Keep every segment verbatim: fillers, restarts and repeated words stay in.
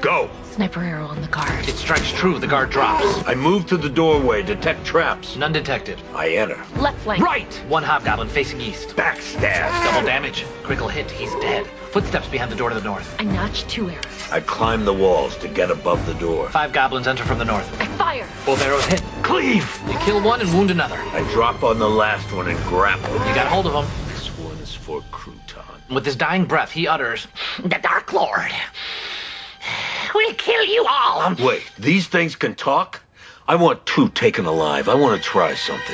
Go. Sniper arrow on the guard. It strikes true. The guard drops. I move to the doorway. Detect traps. None detected. I enter. Left flank. Right! One hobgoblin facing east. Backstab. Double damage. Critical hit. He's dead. Footsteps behind the door to the north. I notch two arrows. I climb the walls to get above the door. Five goblins enter from the north. I fire. Both arrows hit. Cleave. You kill one and wound another. I drop on the last one and grapple. You got hold of him. This one's for Crouton. With his dying breath, he utters, "The Dark Lord will kill you all." Wait, these things can talk? I want two taken alive. I want to try something.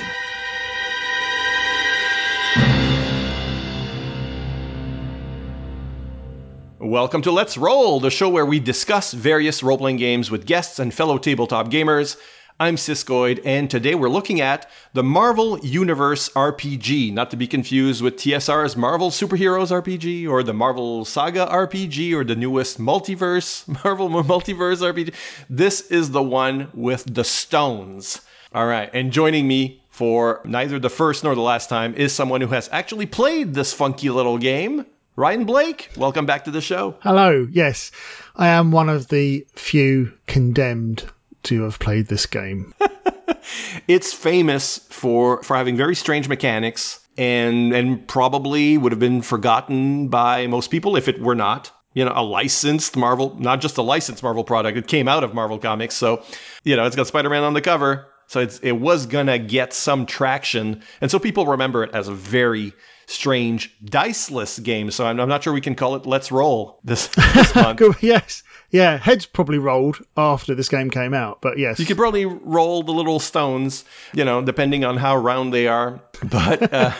Welcome to Let's Roll, the show where we discuss various role-playing games with guests and fellow tabletop gamers. I'm Siskoid, and today we're looking at the Marvel Universe R P G, not to be confused with T S R's Marvel Superheroes R P G, or the Marvel Saga R P G, or the newest Multiverse, Marvel Multiverse R P G. This is the one with the stones. All right, and joining me for neither the first nor the last time is someone who has actually played this funky little game. Ryan Blake, welcome back to the show. Hello, yes. I am one of the few condemned to have played this game. It's famous for, for having very strange mechanics and and probably would have been forgotten by most people if it were not, you know, a licensed Marvel, not just a licensed Marvel product. It came out of Marvel Comics. So, you know, it's got Spider-Man on the cover. So it's, it was going to get some traction. And so people remember it as a very strange diceless game. So I'm, I'm not sure we can call it Let's Roll this, this month. Yes. Yeah, heads probably rolled after this game came out, but yes. You could probably roll the little stones, you know, depending on how round they are. But uh,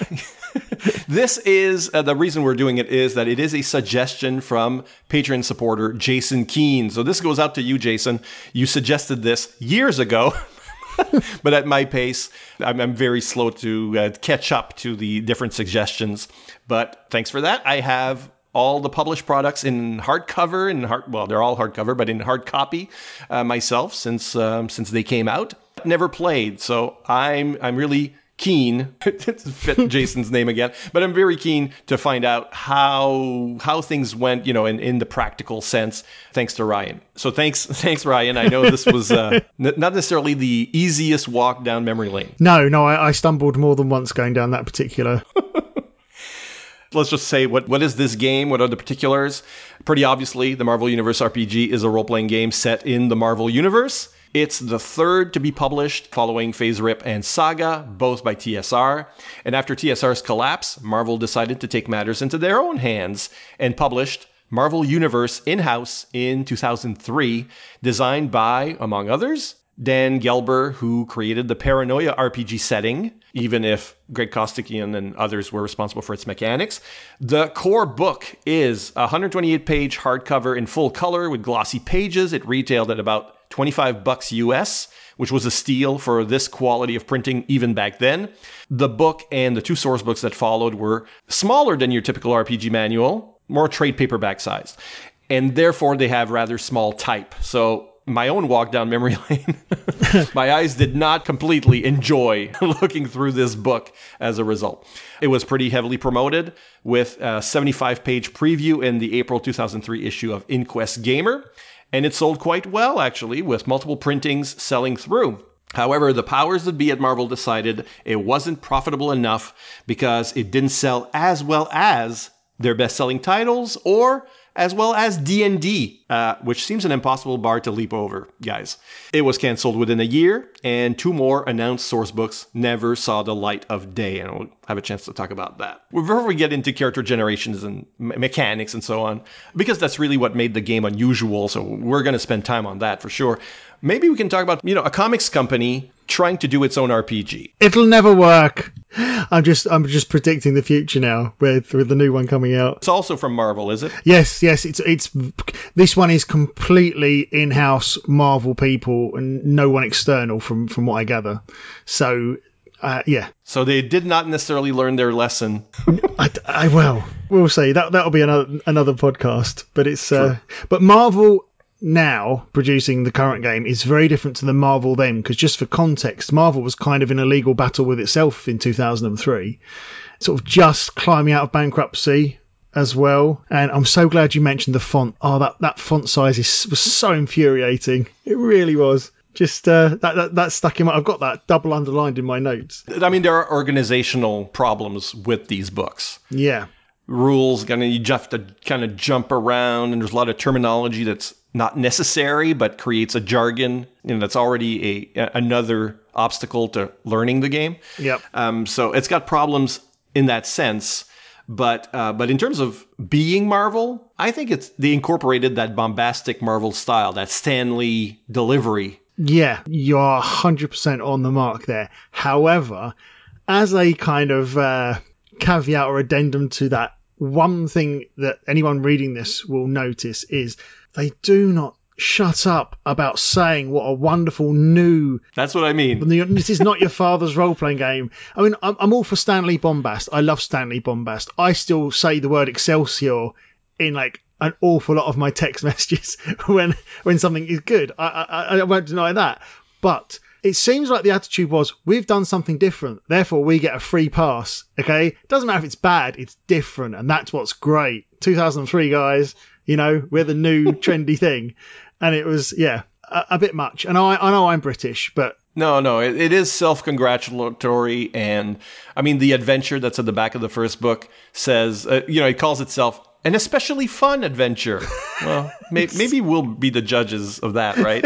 this is, uh, the reason we're doing it is that it is a suggestion from Patreon supporter Jason Keene. So this goes out to you, Jason. You suggested this years ago. But at my pace, I'm, I'm very slow to uh, catch up to the different suggestions. But thanks for that. I have all the published products in hardcover and hard, well, they're all hardcover, but in hard copy uh, myself since um, since they came out. Never played, so I'm I'm really keen to fit Jason's name again, but I'm very keen to find out how how things went, you know, in, in the practical sense, thanks to Ryan. So thanks, thanks Ryan. I know this was uh, n- not necessarily the easiest walk down memory lane. No, no, I, I stumbled more than once going down that particular. Let's just say, what what is this game? What are the particulars? Pretty obviously, the Marvel Universe R P G is a role-playing game set in the Marvel Universe. It's the third to be published following Phase Rip and Saga, both by T S R. And after T S R's collapse, Marvel decided to take matters into their own hands and published Marvel Universe in-house in two thousand three, designed by, among others, Dan Gelber, who created the Paranoia R P G setting, even if Greg Kostikian and others were responsible for its mechanics. The core book is a one hundred twenty-eight page hardcover in full color with glossy pages. It retailed at about twenty-five bucks U S, which was a steal for this quality of printing even back then. The book and the two source books that followed were smaller than your typical R P G manual, more trade paperback sized, and therefore they have rather small type. So my own walk down memory lane, my eyes did not completely enjoy looking through this book as a result. It was pretty heavily promoted with a seventy-five page preview in the April two thousand three issue of Inquest Gamer, and it sold quite well, actually, with multiple printings selling through. However, the powers that be at Marvel decided it wasn't profitable enough because it didn't sell as well as their best-selling titles or as well as D and D, uh, which seems an impossible bar to leap over, guys. It was canceled within a year, and two more announced source books never saw the light of day, and we'll have a chance to talk about that. Before we get into character generations and me- mechanics and so on, because that's really what made the game unusual, so we're going to spend time on that for sure. Maybe we can talk about, you know, a comics company trying to do its own R P G. It'll never work. I'm just I'm just predicting the future now with with the new one coming out. It's also from Marvel, is it? Yes, yes. It's it's this one is completely in-house Marvel people and no one external from from what I gather. So uh, yeah. So they did not necessarily learn their lesson. I, I well, we'll see. That that'll be another another podcast. But it's uh, but Marvel now producing the current game is very different to the Marvel then, because just for context, Marvel was kind of in a legal battle with itself in two thousand three, sort of just climbing out of bankruptcy as well. And I'm so glad you mentioned the font. Oh, that, that font size is, was so infuriating. It really was. Just uh, that, that that stuck in my... I've got that double underlined in my notes. I mean, there are organizational problems with these books. Yeah. Rules, gonna you have to kind of jump around, and there's a lot of terminology that's not necessary, but creates a jargon, you know, that's already a another obstacle to learning the game. Yep. Um, so it's got problems in that sense. But uh, but in terms of being Marvel, I think it's they incorporated that bombastic Marvel style, that Stan Lee delivery. Yeah, you're one hundred percent on the mark there. However, as a kind of uh, caveat or addendum to that, one thing that anyone reading this will notice is they do not shut up about saying what a wonderful new... That's what I mean. This is not your father's role-playing game. I mean, I'm, I'm all for Stan Lee bombast. I love Stan Lee bombast. I still say the word Excelsior in like an awful lot of my text messages when when something is good. I, I, I won't deny that. But it seems like the attitude was, we've done something different, therefore we get a free pass. Okay? It doesn't matter if it's bad, it's different, and that's what's great. two thousand three, guys, you know, we're the new trendy thing. And it was, yeah, a, a bit much. And I, I know I'm British, but... No, no, it, it is self-congratulatory. And, I mean, the adventure that's at the back of the first book says, uh, you know, it calls itself an especially fun adventure. Well, may, maybe we'll be the judges of that, right?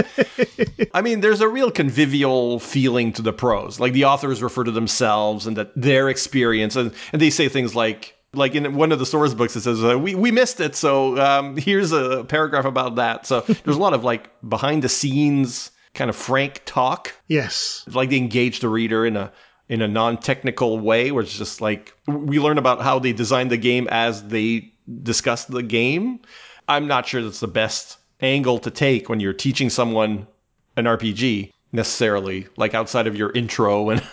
I mean, there's a real convivial feeling to the prose. Like, the authors refer to themselves and that their experience. And, and they say things like, like in one of the source books, it says, uh, we, we missed it, so um, here's a paragraph about that. So there's a lot of, like, behind-the-scenes kind of frank talk. Yes. Like, they engage the reader in a in a non-technical way, where it's just like, we learn about how they designed the game as they discussed the game. I'm not sure that's the best angle to take when you're teaching someone an R P G, necessarily, like outside of your intro and...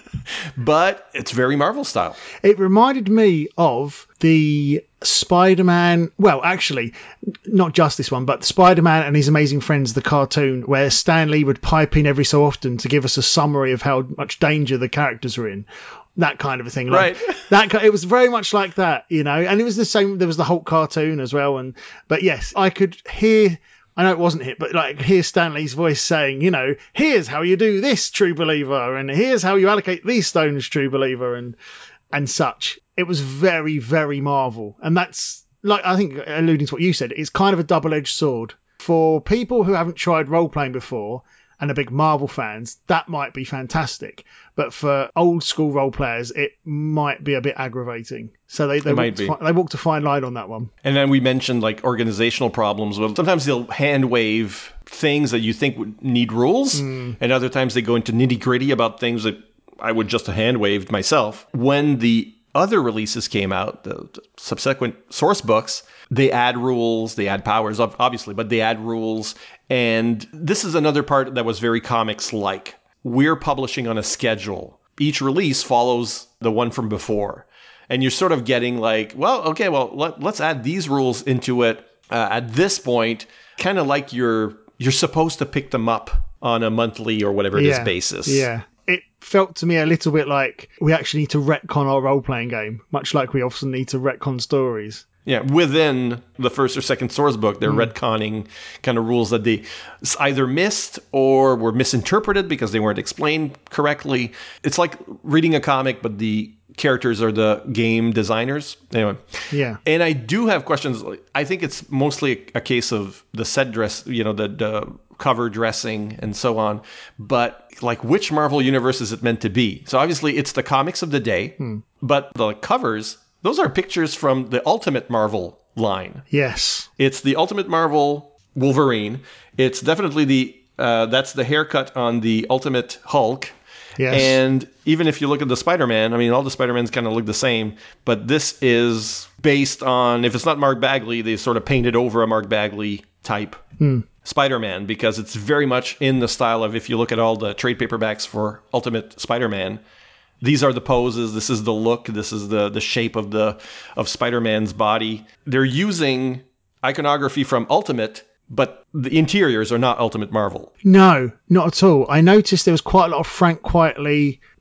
But it's very Marvel style. It reminded me of the Spider-Man, well, actually, not just this one, but Spider-Man and His Amazing Friends, the cartoon, where Stan Lee would pipe in every so often to give us a summary of how much danger the characters are in. That kind of a thing. Like, right. that, it was very much like that, you know, and it was the same, there was the Hulk cartoon as well. And But yes, I could hear... I know it wasn't hit, but like hear Stan Lee's voice saying, you know, here's how you do this, true believer, and here's how you allocate these stones, true believer, and and such. It was very, very Marvel. And that's, like, I think, alluding to what you said, it's kind of a double-edged sword. For people who haven't tried role-playing before and are big Marvel fans, that might be fantastic. But for old-school role players, it might be a bit aggravating. So they they walked, fi- they walked a fine line on that one. And then we mentioned, like, organizational problems. Well, sometimes they'll hand-wave things that you think would need rules, mm. and other times they go into nitty-gritty about things that I would just have hand-waved myself. When the other releases came out, the, the subsequent source books, they add rules, they add powers, obviously, but they add rules. And this is another part that was very comics-like. We're publishing on a schedule. Each release follows the one from before. And you're sort of getting like, well, okay, well, let, let's add these rules into it uh, at this point, kind of like you're you're supposed to pick them up on a monthly or whatever it yeah, is basis. Yeah. It felt to me a little bit like we actually need to retcon our role-playing game, much like we often need to retcon stories. Yeah, within the first or second source book, they're mm. retconning kind of rules that they either missed or were misinterpreted because they weren't explained correctly. It's like reading a comic, but the characters are the game designers. Anyway. Yeah. And I do have questions. I think it's mostly a case of the set dress, you know, the, the cover dressing and so on. But like, which Marvel universe is it meant to be? So obviously it's the comics of the day, mm. but the covers... those are pictures from the Ultimate Marvel line. Yes. It's the Ultimate Marvel Wolverine. It's definitely the, uh, that's the haircut on the Ultimate Hulk. Yes. And even if you look at the Spider-Man, I mean, all the Spider-Mans kind of look the same, but this is based on, if it's not Mark Bagley, they sort of painted over a Mark Bagley type hmm. Spider-Man, because it's very much in the style of, if you look at all the trade paperbacks for Ultimate Spider-Man, these are the poses, this is the look, this is the, the shape of the of Spider-Man's body. They're using iconography from Ultimate, but the interiors are not Ultimate Marvel. No, not at all. I noticed there was quite a lot of Frank Quitely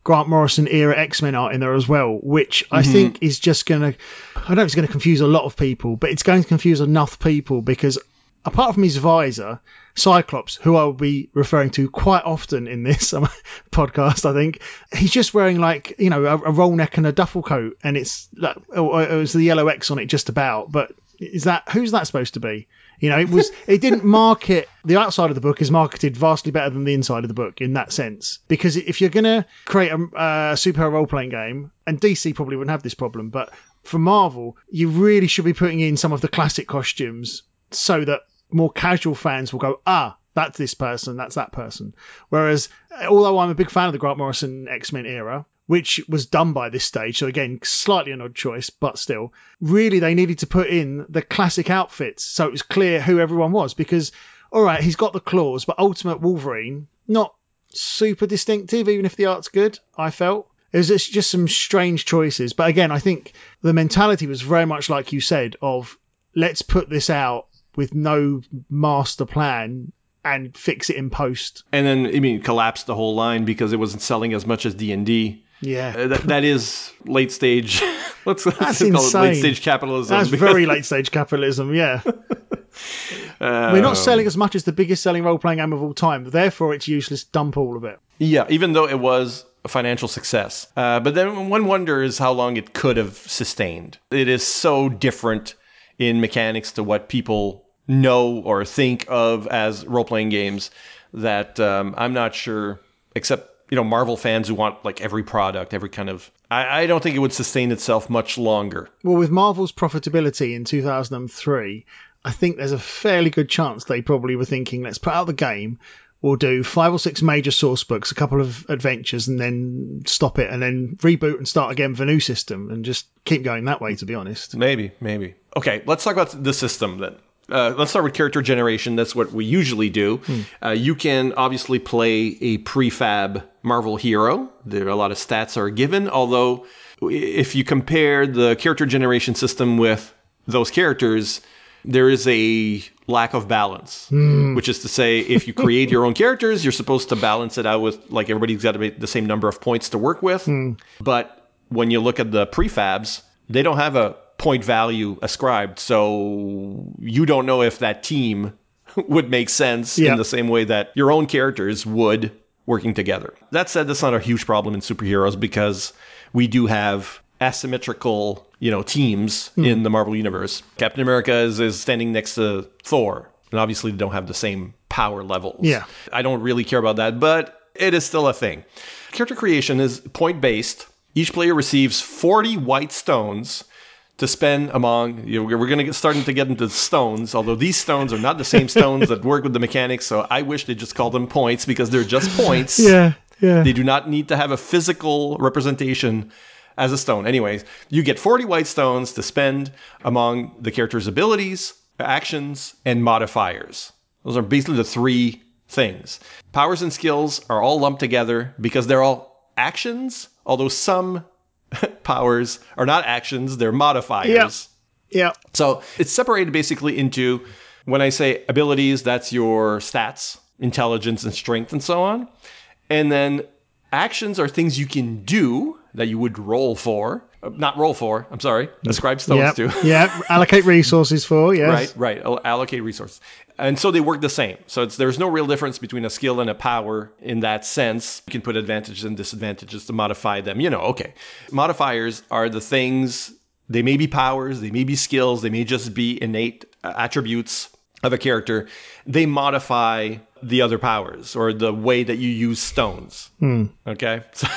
Grant Morrison era X-Men art in there as well, which I mm-hmm. think is just going to, I don't know if it's going to confuse a lot of people, but it's going to confuse enough people because apart from his visor, Cyclops, who I will be referring to quite often in this podcast, I think, he's just wearing like, you know, a, a roll neck and a duffel coat, and it's like, oh, it was the yellow X on it just about, but is that, who's that supposed to be? You know, it was, it didn't market, the outside of the book is marketed vastly better than the inside of the book in that sense. Because if you're going to create a, a superhero role-playing game, and D C probably wouldn't have this problem, but for Marvel, you really should be putting in some of the classic costumes so that more casual fans will go, ah, that's this person, that's that person. Whereas, although I'm a big fan of the Grant Morrison X-Men era, which was done by this stage, so again, slightly an odd choice, but still, really they needed to put in the classic outfits so it was clear who everyone was, because, all right, he's got the claws, but Ultimate Wolverine, not super distinctive, even if the art's good, I felt. It was just, just some strange choices, but again, I think the mentality was very much like you said, of let's put this out with no master plan and fix it in post. And then, I mean, collapsed the whole line because it wasn't selling as much as D and D. Yeah, uh, that, that is late stage. Let's, let's That's call insane. it late stage capitalism. That's very late stage capitalism. Yeah, uh, we're not selling as much as the biggest selling role playing game of all time. Therefore, it's useless. Dump all of it. Yeah, even though it was a financial success. Uh, but then one wonders how long it could have sustained. It is so different in mechanics to what people know or think of as role playing games that um, I'm not sure. Except, you know, Marvel fans who want like every product, every kind of... I, I don't think it would sustain itself much longer. Well, with Marvel's profitability in two thousand three, I think there's a fairly good chance they probably were thinking, let's put out the game, we'll do five or six major source books, a couple of adventures, and then stop it, and then reboot and start again with a new system, and just keep going that way, to be honest. Maybe, maybe. Okay, let's talk about the system then. Uh, let's start with character generation. That's what we usually do. Hmm. Uh, you can obviously play a prefab Marvel hero. There are a lot of stats are given, although if you compare the character generation system with those characters, there is a lack of balance, hmm. which is to say, if you create your own characters, you're supposed to balance it out with, like, everybody's got to make the same number of points to work with. Hmm. But when you look at the prefabs, they don't have a point value ascribed, so you don't know if that team would make sense yep. in the same way that your own characters would working together. That said, that's not a huge problem in superheroes because we do have asymmetrical, you know, teams mm. in the Marvel Universe. Captain America is, is standing next to Thor, and obviously they don't have the same power levels. Yeah. I don't really care about that, but it is still a thing. Character creation is point-based. Each player receives forty white stones to spend among, you know, we're going to get starting to get into stones, although these stones are not the same stones that work with the mechanics, so I wish they just called them points because they're just points. Yeah, yeah. They do not need to have a physical representation as a stone. Anyways, you get forty white stones to spend among the character's abilities, actions, and modifiers. Those are basically the three things. Powers and skills are all lumped together because they're all actions, although some powers are not actions, they're modifiers. Yeah. Yeah. So it's separated basically into, when I say abilities, that's your stats, intelligence and strength and so on. And then actions are things you can do that you would roll for. Uh, not roll for, I'm sorry. Ascribe stones yep. to. Yeah. Allocate resources for, yes. Right, right. Allocate resources. And so they work the same. So it's, there's no real difference between a skill and a power in that sense. You can put advantages and disadvantages to modify them. You know, okay. Modifiers are the things, they may be powers, they may be skills, they may just be innate attributes of a character. They modify the other powers or the way that you use stones. Hmm. Okay? So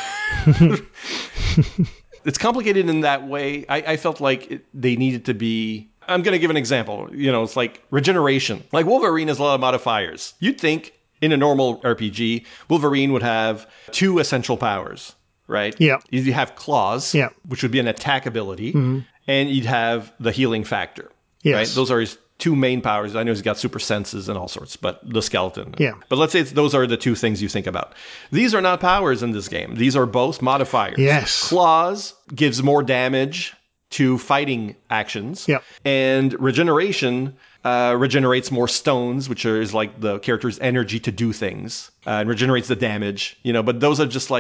it's complicated in that way. I, I felt like it, they needed to be... I'm going to give an example. You know, it's like regeneration. Like Wolverine has a lot of modifiers. You'd think in a normal R P G, Wolverine would have two essential powers, right? Yeah. You have claws, yeah. which would be an attack ability, mm-hmm. and you'd have the healing factor, yes. right? Those are his two main powers. I know he's got super senses and all sorts, but the skeleton. Yeah. But let's say it's, those are the two things you think about. These are not powers in this game. These are both modifiers. Yes. Claws gives more damage to fighting actions. Yep. And regeneration uh, regenerates more stones, which are, is like the character's energy to do things, uh, and regenerates the damage, you know, but those are just like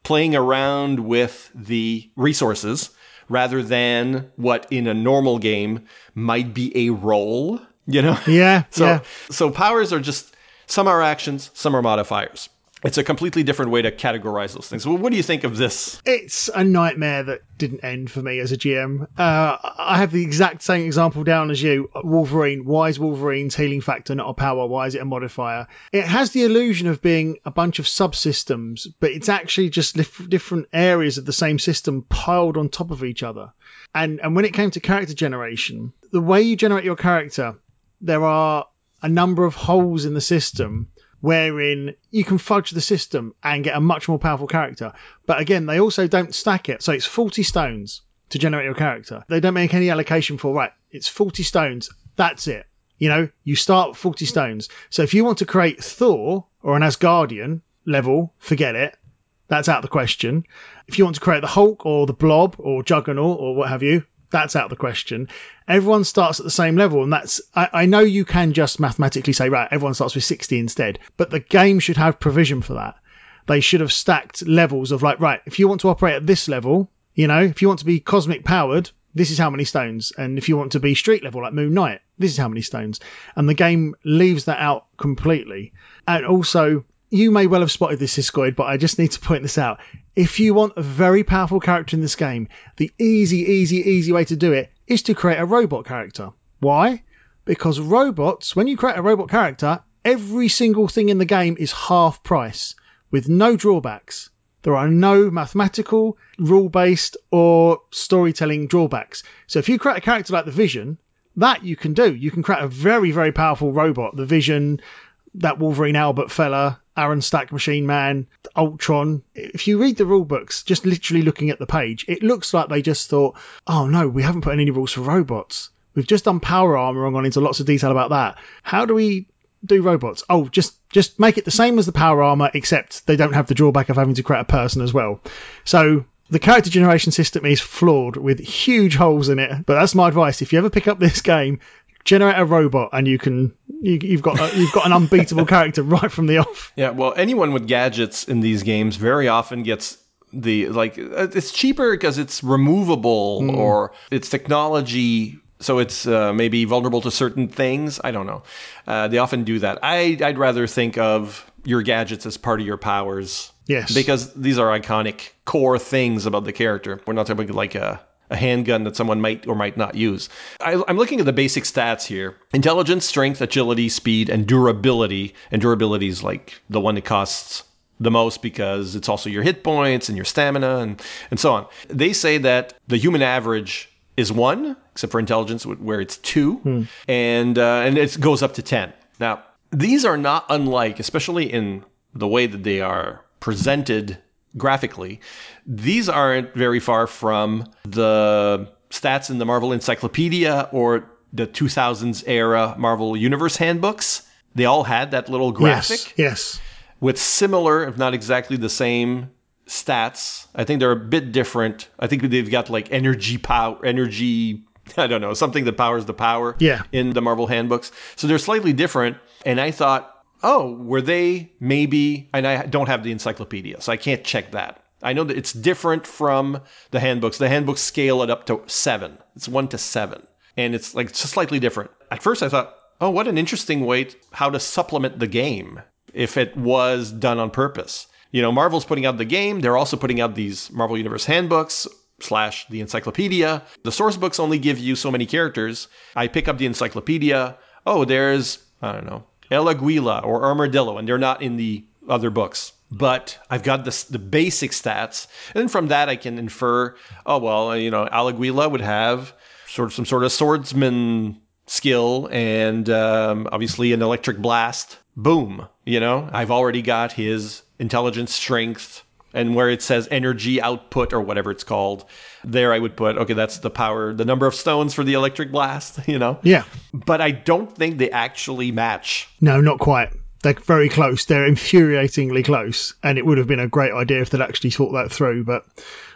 playing around with the resources rather than what in a normal game might be a roll, you know? Yeah, so, yeah. So powers are just, some are actions, some are modifiers. It's a completely different way to categorize those things. Well, what do you think of this? It's a nightmare that didn't end for me as a G M. Uh, I have the exact same example down as you. Wolverine. Why is Wolverine's healing factor not a power? Why is it a modifier? It has the illusion of being a bunch of subsystems, but it's actually just lif- different areas of the same system piled on top of each other. And, and when it came to character generation, the way you generate your character, there are a number of holes in the system wherein you can fudge the system and get a much more powerful character. But again, they also don't stack it. So it's forty stones to generate your character. They don't make any allocation for, right, it's forty stones. That's it. You know, you start with forty stones. So if you want to create Thor or an Asgardian level, forget it. That's out of the question. If you want to create the Hulk or the Blob or Juggernaut or what have you, that's out of the question. Everyone starts at the same level, and that's I, I know you can just mathematically say, right, everyone starts with sixty instead, but the game should have provision for that. They should have stacked levels of like, right, if you want to operate at this level, you know, if you want to be cosmic powered, this is how many stones, and if you want to be street level like Moon Knight, this is how many stones. And the game leaves that out completely. And also, you may well have spotted this, Siskoid, but I just need to point this out. If you want a very powerful character in this game, the easy, easy, easy way to do it is to create a robot character. Why? Because robots, when you create a robot character, every single thing in the game is half price, with no drawbacks. There are no mathematical, rule-based, or storytelling drawbacks. So if you create a character like the Vision, that you can do. You can create a very, very powerful robot. The Vision, that Wolverine Albert fella, Aaron Stack Machine Man, Ultron. If you read the rule books, just literally looking at the page, it looks like they just thought, oh no, we haven't put any rules for robots. We've just done power armor and gone into lots of detail about that. How do we do robots? Oh, just just make it the same as the power armor, except they don't have the drawback of having to create a person as well. So the character generation system is flawed with huge holes in it. But that's my advice. If you ever pick up this game, generate a robot, and you can you, you've got a, you've got an unbeatable character right from the off. Yeah, well, anyone with gadgets in these games very often gets the like it's cheaper because it's removable mm. or it's technology, so it's uh, maybe vulnerable to certain things. I don't know. Uh, they often do that. I I'd rather think of your gadgets as part of your powers. Yes, because these are iconic core things about the character. We're not talking like a. a handgun that someone might or might not use. I, I'm looking at the basic stats here. Intelligence, strength, agility, speed, and durability. And durability is like the one that costs the most because it's also your hit points and your stamina and, and so on. They say that the human average is one, except for intelligence where it's two, hmm. and uh, and it goes up to ten. Now, these are not unlike, especially in the way that they are presented graphically, these aren't very far from the stats in the Marvel Encyclopedia or the two thousands era Marvel Universe handbooks. They all had that little graphic. Yes, yes. With similar, if not exactly the same, stats. I think they're a bit different. I think they've got like energy power, energy, I don't know, something that powers the power yeah. in the Marvel handbooks. So they're slightly different. And I thought, oh, were they maybe, and I don't have the encyclopedia, so I can't check that. I know that it's different from the handbooks. The handbooks scale it up to seven. It's one to seven. And it's like it's slightly different. At first I thought, oh, what an interesting way to, how to supplement the game if it was done on purpose. You know, Marvel's putting out the game. They're also putting out these Marvel Universe handbooks slash the encyclopedia. The source books only give you so many characters. I pick up the encyclopedia. Oh, there's, I don't know, El Aguila or Armadillo, and they're not in the other books. But I've got this, the basic stats. And then from that, I can infer, oh, well, you know, El Aguila would have sort of some sort of swordsman skill and um, obviously an electric blast. Boom. You know, I've already got his intelligence, strength, and where it says energy output or whatever it's called, there I would put, okay, that's the power, the number of stones for the electric blast, you know? Yeah. But I don't think they actually match. No, not quite. They're very close. They're infuriatingly close. And it would have been a great idea if they'd actually thought that through. But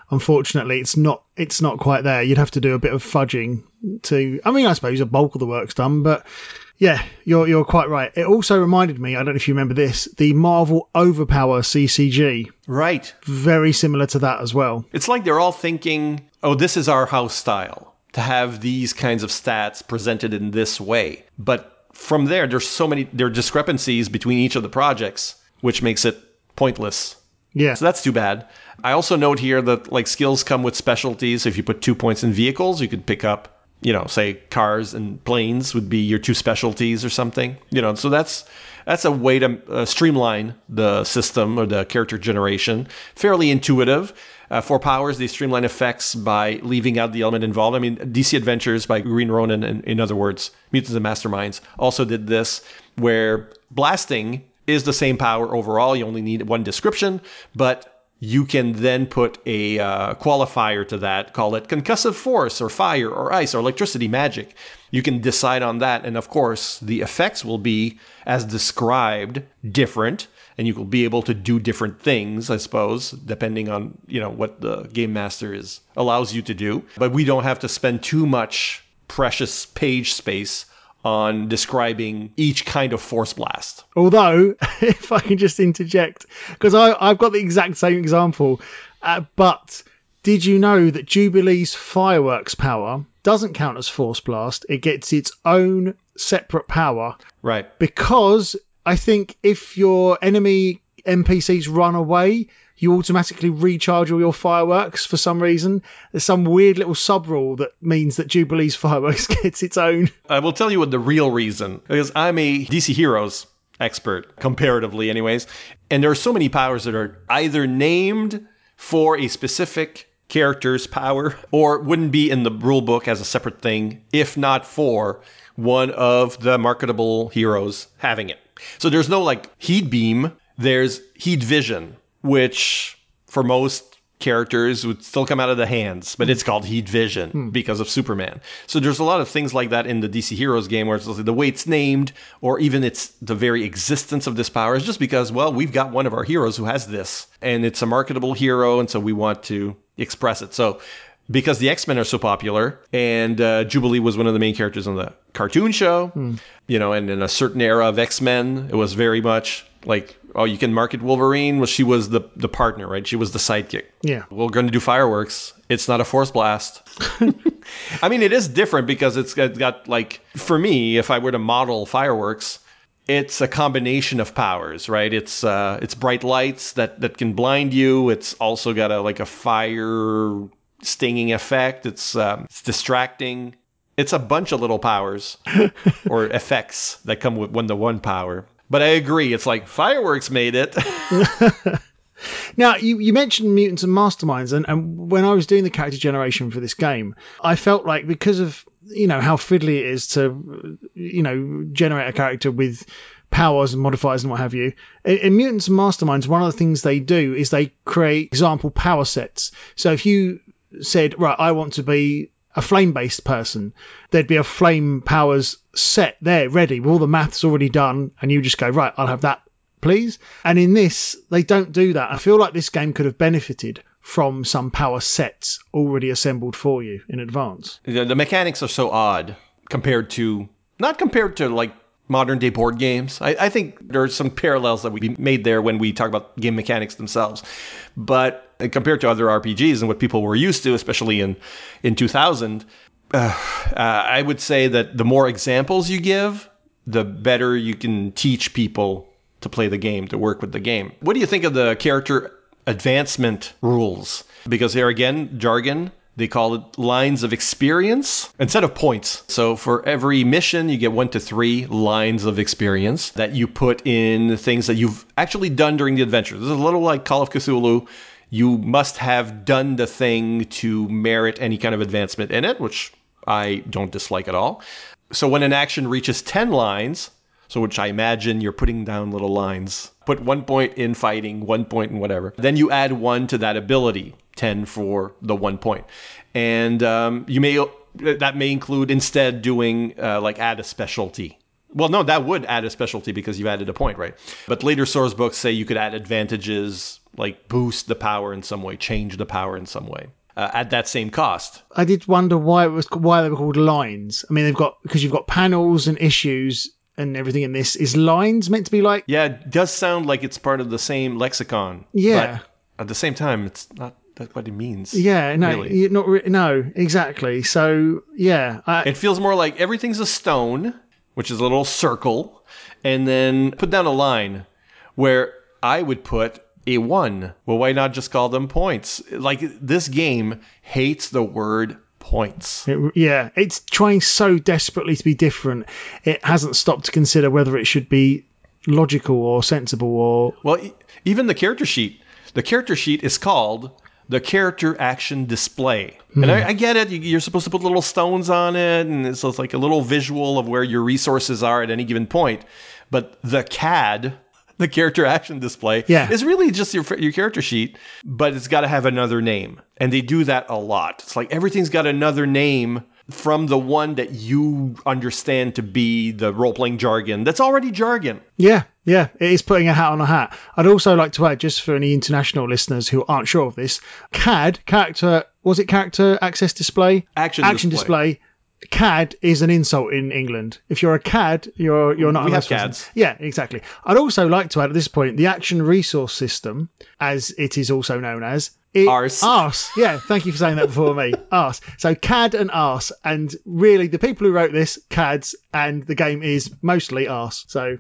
unfortunately, it's not it's not quite there. You'd have to do a bit of fudging to. I mean, I suppose a bulk of the work's done, but yeah, you're you're quite right. It also reminded me. I don't know if you remember this. The Marvel Overpower C C G. Right. Very similar to that as well. It's like they're all thinking, oh, this is our house style, to have these kinds of stats presented in this way. But from there, there's so many there are discrepancies between each of the projects, which makes it pointless. Yeah. So that's too bad. I also note here that like skills come with specialties. If you put two points in vehicles, you could pick up, you know, say cars and planes would be your two specialties or something. You know, so that's that's a way to uh, streamline the system or the character generation. Fairly intuitive. Uh, for powers, they streamline effects by leaving out the element involved. I mean, D C Adventures by Green Ronin, in, in other words, Mutants and Masterminds, also did this, where blasting is the same power overall. You only need one description, but you can then put a uh, qualifier to that, call it concussive force or fire or ice or electricity magic. You can decide on that. And of course, the effects will be, as described, different. And you will be able to do different things, I suppose, depending on, you know, what the game master is allows you to do. But we don't have to spend too much precious page space on describing each kind of force blast. Although, if I can just interject, because I've got the exact same example, uh, but did you know that Jubilee's fireworks power doesn't count as force blast? It gets its own separate power. Right. Because I think if your enemy N P Cs run away, you automatically recharge all your fireworks for some reason. There's some weird little sub-rule that means that Jubilee's fireworks gets its own. I will tell you what the real reason, because I'm a D C Heroes expert, comparatively anyways, and there are so many powers that are either named for a specific character's power or wouldn't be in the rulebook as a separate thing, if not for one of the marketable heroes having it. So there's no like heat beam, there's heat vision, which for most characters would still come out of the hands, but it's called heat vision hmm. because of Superman. So there's a lot of things like that in the D C Heroes game where it's like the way it's named or even it's the very existence of this power is just because, well, we've got one of our heroes who has this and it's a marketable hero. And so we want to express it. So because the X-Men are so popular and uh, Jubilee was one of the main characters on the cartoon show, hmm. you know, and in a certain era of X-Men, it was very much like, oh, you can market Wolverine. Well, she was the, the partner, right? She was the sidekick. Yeah. We're going to do fireworks. It's not a force blast. I mean, it is different because it's got, got like, for me, if I were to model fireworks, it's a combination of powers, right? It's uh, it's bright lights that, that can blind you. It's also got a like a fire stinging effect. It's um, it's distracting. It's a bunch of little powers or effects that come with one to one power. But I agree. It's like fireworks made it. Now, you, you mentioned Mutants and Masterminds, and, and when I was doing the character generation for this game, I felt like because of, you know, how fiddly it is to, you know, generate a character with powers and modifiers and what have you, in, in Mutants and Masterminds, one of the things they do is they create example power sets. So if you said, right, I want to be a flame-based person, there'd be a flame powers set there ready with all the maths already done, and you just go, right, I'll have that, please. And in this, they don't do that. I feel like this game could have benefited from some power sets already assembled for you in advance. The, the mechanics are so odd compared to, not compared to like modern day board games. I, I think there are some parallels that we made there when we talk about game mechanics themselves. But compared to other R P Gs and what people were used to, especially in, in two thousand, uh, uh, I would say that the more examples you give, the better you can teach people to play the game, to work with the game. What do you think of the character advancement rules? Because here again, jargon, they call it lines of experience instead of points. So for every mission, you get one to three lines of experience that you put in things that you've actually done during the adventure. This is a little like Call of Cthulhu. You must have done the thing to merit any kind of advancement in it, which I don't dislike at all. So when an action reaches ten lines, so which I imagine you're putting down little lines, put one point in fighting, one point in whatever. Then you add one to that ability, ten for the one point. And um, you may that may include instead doing uh, like add a specialty Well, no, that would add a specialty because you added a point, right? But later source books say you could add advantages, like boost the power in some way, change the power in some way, uh, at that same cost. I did wonder why it was why they were called lines. I mean, they've got because you've got panels and issues and everything in this. Is lines meant to be like? Yeah, it does sound like it's part of the same lexicon. Yeah. But at the same time, it's not that's what it means. Yeah, no, really. you're not re- no, exactly. So yeah, I, It feels more like everything's a stone, which is a little circle, and then put down a line where I would put a one. Well, why not just call them points? Like, this game hates the word points. It, yeah, it's trying so desperately to be different. It hasn't stopped to consider whether it should be logical or sensible or... Well, e- even the character sheet. The character sheet is called the character action display. Mm. And I, I get it. You, you're supposed to put little stones on it, and it's, it's like a little visual of where your resources are at any given point. But the C A D... the character action display, yeah. is really just your your character sheet, but it's got to have another name. And they do that a lot. It's like everything's got another name from the one that you understand to be the role-playing jargon that's already jargon. Yeah, yeah, it is putting a hat on a hat. I'd also like to add, just for any international listeners who aren't sure of this, C A D, character, was it character access display? Action, action display. display. C A D is an insult in England. If you're a C A D, you're you're not. We a have nice C A person. Ds. Yeah, exactly. I'd also like to add at this point the action resource system, as it is also known as it, Arse. Arse. Yeah, thank you for saying that before me. Arse. So C A D and Arse, and really the people who wrote this, C A Ds, and the game is mostly Arse. So.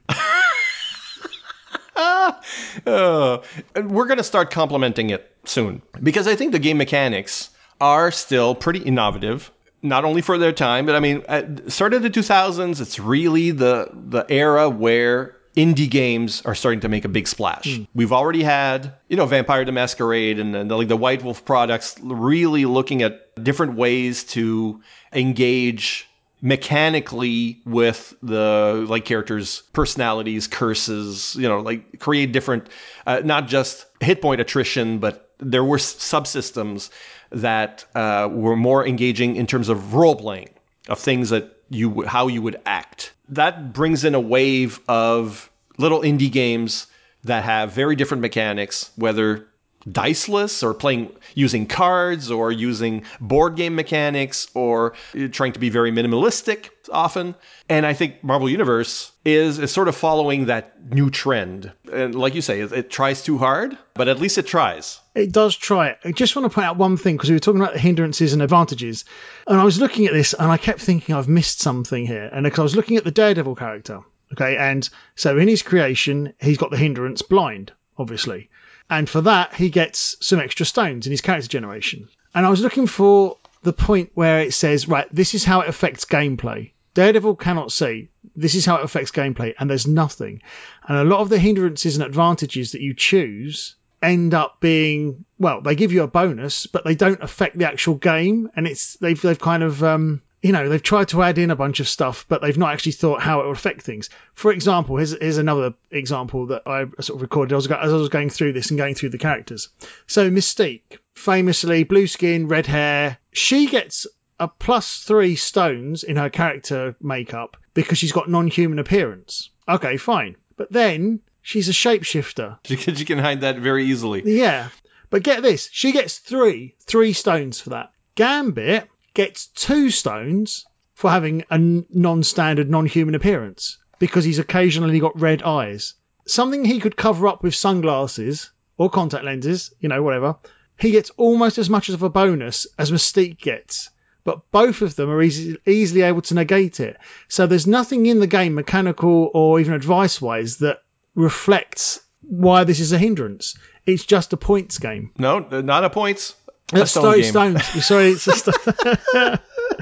uh, we're going to start complimenting it soon because I think the game mechanics are still pretty innovative. Not only for their time, but I mean, at start of the two thousands, it's really the the era where indie games are starting to make a big splash. Mm. We've already had, you know, Vampire the Masquerade and, and the, like the White Wolf products really looking at different ways to engage mechanically with the like characters' personalities, curses, you know, like create different, uh, not just hit point attrition, but there were subsystems that uh, were more engaging in terms of role playing, of things that you how you would act. That brings in a wave of little indie games that have very different mechanics, whether diceless or playing using cards or using board game mechanics or trying to be very minimalistic often. And I think Marvel Universe is, is sort of following that new trend. And like you say, it, it tries too hard, but at least it tries. It does try it. I just want to point out one thing, because we were talking about the hindrances and advantages. And I was looking at this and I kept thinking I've missed something here. And because I was looking at the Daredevil character. Okay. And so in his creation, he's got the hindrance blind, obviously. And for that, he gets some extra stones in his character generation. And I was looking for the point where it says, right, this is how it affects gameplay. Daredevil cannot see. This is how it affects gameplay. And there's nothing. And a lot of the hindrances and advantages that you choose end up being, well, they give you a bonus, but they don't affect the actual game. And it's they've they've kind of, um, you know, they've tried to add in a bunch of stuff, but they've not actually thought how it would affect things. For example, here's, here's another example that I sort of recorded as I was going through this and going through the characters. So Mystique, famously blue skin, red hair, she gets a plus three stones in her character makeup because she's got non-human appearance. Okay, fine. But then she's a shapeshifter. Because you can hide that very easily. Yeah. But get this, she gets three, three stones for that. Gambit gets two stones for having a non-standard, non-human appearance because he's occasionally got red eyes. Something he could cover up with sunglasses or contact lenses, you know, whatever. He gets almost as much of a bonus as Mystique gets, but both of them are easy, easily able to negate it. So there's nothing in the game, mechanical or even advice-wise, that reflects why this is a hindrance. It's just a points game. No, not a points. A stone sorry, game. stones. Sorry, it's a stone.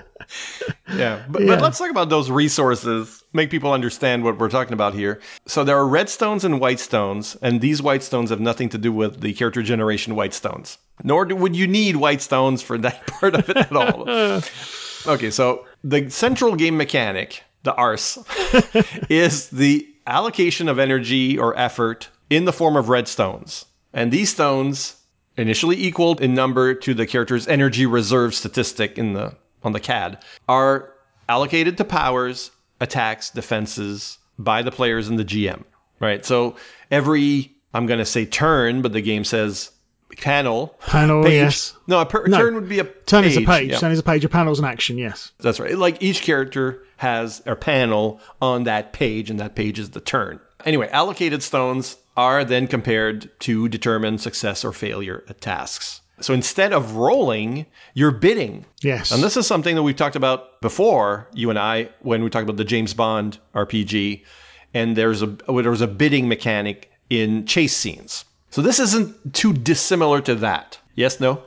Yeah, but, Yeah. but let's talk about those resources, make people understand what we're talking about here. So there are red stones and white stones, and these white stones have nothing to do with the character generation white stones. Nor do, would you need white stones for that part of it at all. Okay, so the central game mechanic, the arse, is the allocation of energy or effort in the form of red stones. And these stones, initially equal in number to the character's energy reserve statistic in the on the C A D, are allocated to powers attacks, defenses by the players and the G M, right? So every, I'm going to say turn, but the game says panel. Panel, page. yes. No, a per- No, turn would be a Turn page. is a page. Yeah. Turn is a page. A panel's an action, yes. That's right. Like each character has a panel on that page, and that page is the turn. Anyway, allocated stones are then compared to determine success or failure at tasks. So instead of rolling, you're bidding. Yes. And this is something that we've talked about before, you and I, when we talked about the James Bond R P G, and there's a there was a bidding mechanic in chase scenes. So this isn't too dissimilar to that. Yes, no?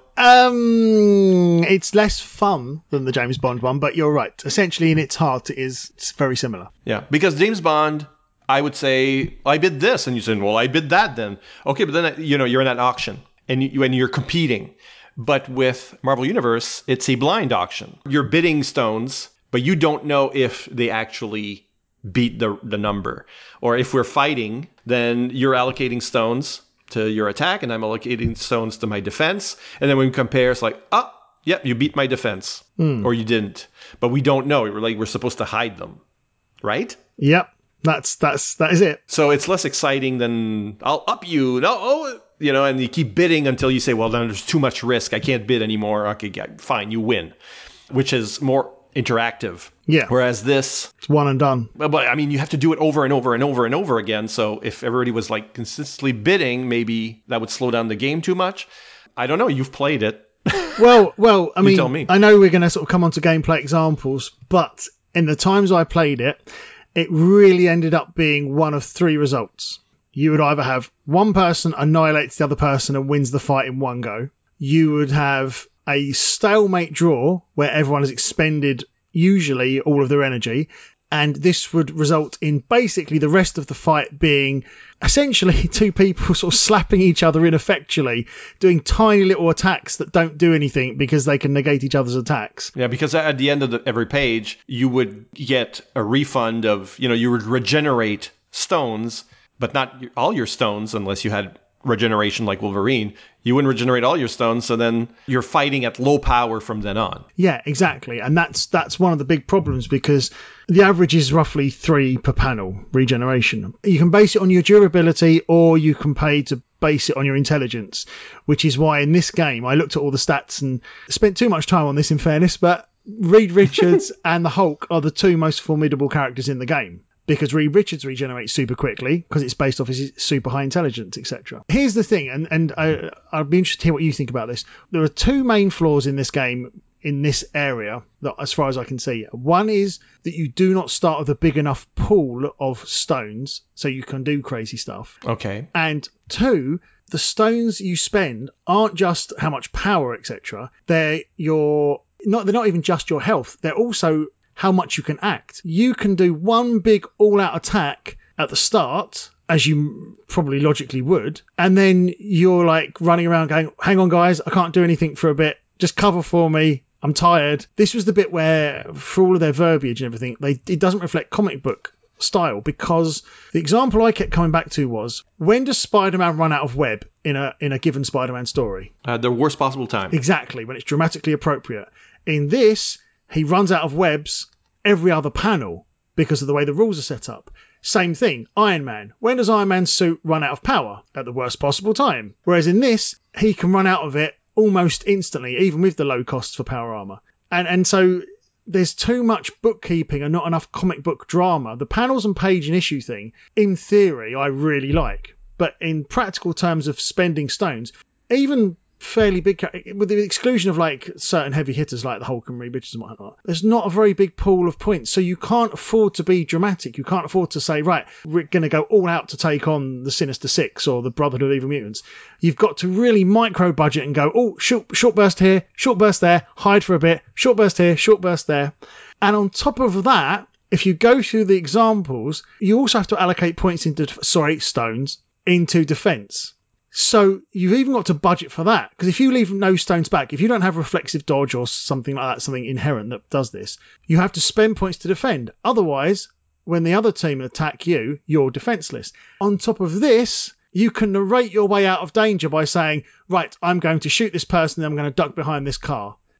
Um, it's less fun than the James Bond one, but you're right. Essentially, in its heart, it is it's very similar. Yeah, because James Bond, I would say, I bid this, and you said, well, I bid that then. Okay, but then, you know, you're in that auction, and you, when you're competing. But with Marvel Universe, it's a blind auction. You're bidding stones, but you don't know if they actually beat the the number. Or if we're fighting, then you're allocating stones to your attack, and I'm allocating stones to my defense. And then when we compare, it's like, oh, yep, you beat my defense, mm. or you didn't. But we don't know. We're like, we're supposed to hide them, right? Yep, that's that's that is it. So it's less exciting than I'll up you, no, oh, you know, and you keep bidding until you say, well, then there's too much risk. I can't bid anymore. Okay, fine, you win, which is more interactive. Yeah. Whereas this, it's one and done. But I mean, you have to do it over and over and over and over again. So if everybody was like consistently bidding, maybe that would slow down the game too much. I don't know. You've played it. Well, well, I mean, tell me. I know we're going to sort of come on to gameplay examples, but in the times I played it, it really ended up being one of three results. You would either have one person annihilates the other person and wins the fight in one go. You would have a stalemate draw where everyone has expended usually all of their energy, and this would result in basically the rest of the fight being essentially two people sort of slapping each other ineffectually, doing tiny little attacks that don't do anything because they can negate each other's attacks. Yeah, because at the end of the, every page, you would get a refund of, you know, you would regenerate stones, but not all your stones unless you had regeneration like Wolverine. You wouldn't regenerate all your stones, so then you're fighting at low power from then on. Yeah, exactly. And that's that's one of the big problems, because the average is roughly three per panel regeneration. You can base it on your durability, or you can pay to base it on your intelligence, which is why in this game I looked at all the stats and spent too much time on this, in fairness, but Reed Richards and the Hulk are the two most formidable characters in the game. Because Reed Richards regenerates super quickly because it's based off his super high intelligence, et cetera. Here's the thing, and, and I, I'd be interested to hear what you think about this. There are two main flaws in this game, in this area, that, as far as I can see. One is that you do not start with a big enough pool of stones so you can do crazy stuff. Okay. And two, the stones you spend aren't just how much power, et cetera. They're your not. They're not even just your health. They're also how much you can act. You can do one big all-out attack at the start, as you probably logically would, and then you're like running around going, hang on guys, I can't do anything for a bit, just cover for me, I'm tired. This was the bit where, for all of their verbiage and everything, they it doesn't reflect comic book style, because the example I kept coming back to was, when does Spider-Man run out of web in a in a given Spider-Man story? Uh, the worst possible time. Exactly, when it's dramatically appropriate. In this, he runs out of webs every other panel because of the way the rules are set up. Same thing, Iron Man. When does Iron Man's suit run out of power? At the worst possible time. Whereas in this, he can run out of it almost instantly, even with the low costs for power armor. And and so there's too much bookkeeping and not enough comic book drama. The panels and page and issue thing, in theory, I really like. But in practical terms of spending stones, even fairly big, with the exclusion of like certain heavy hitters like the Hulk and Reed Richards and whatnot, there's not a very big pool of points, so you can't afford to be dramatic. You can't afford to say, right, we're going to go all out to take on the Sinister Six or the Brotherhood of Evil Mutants. You've got to really micro budget and go, oh, short, short burst here, short burst there, hide for a bit, short burst here, short burst there. And on top of that, if you go through the examples, you also have to allocate points into, sorry, stones, into defense. So you've even got to budget for that, because if you leave no stones back, if you don't have reflexive dodge or something like that, something inherent that does this, you have to spend points to defend. Otherwise, when the other team attack you, you're defenseless. On top of this, you can narrate your way out of danger by saying, right, I'm going to shoot this person, then I'm going to duck behind this car.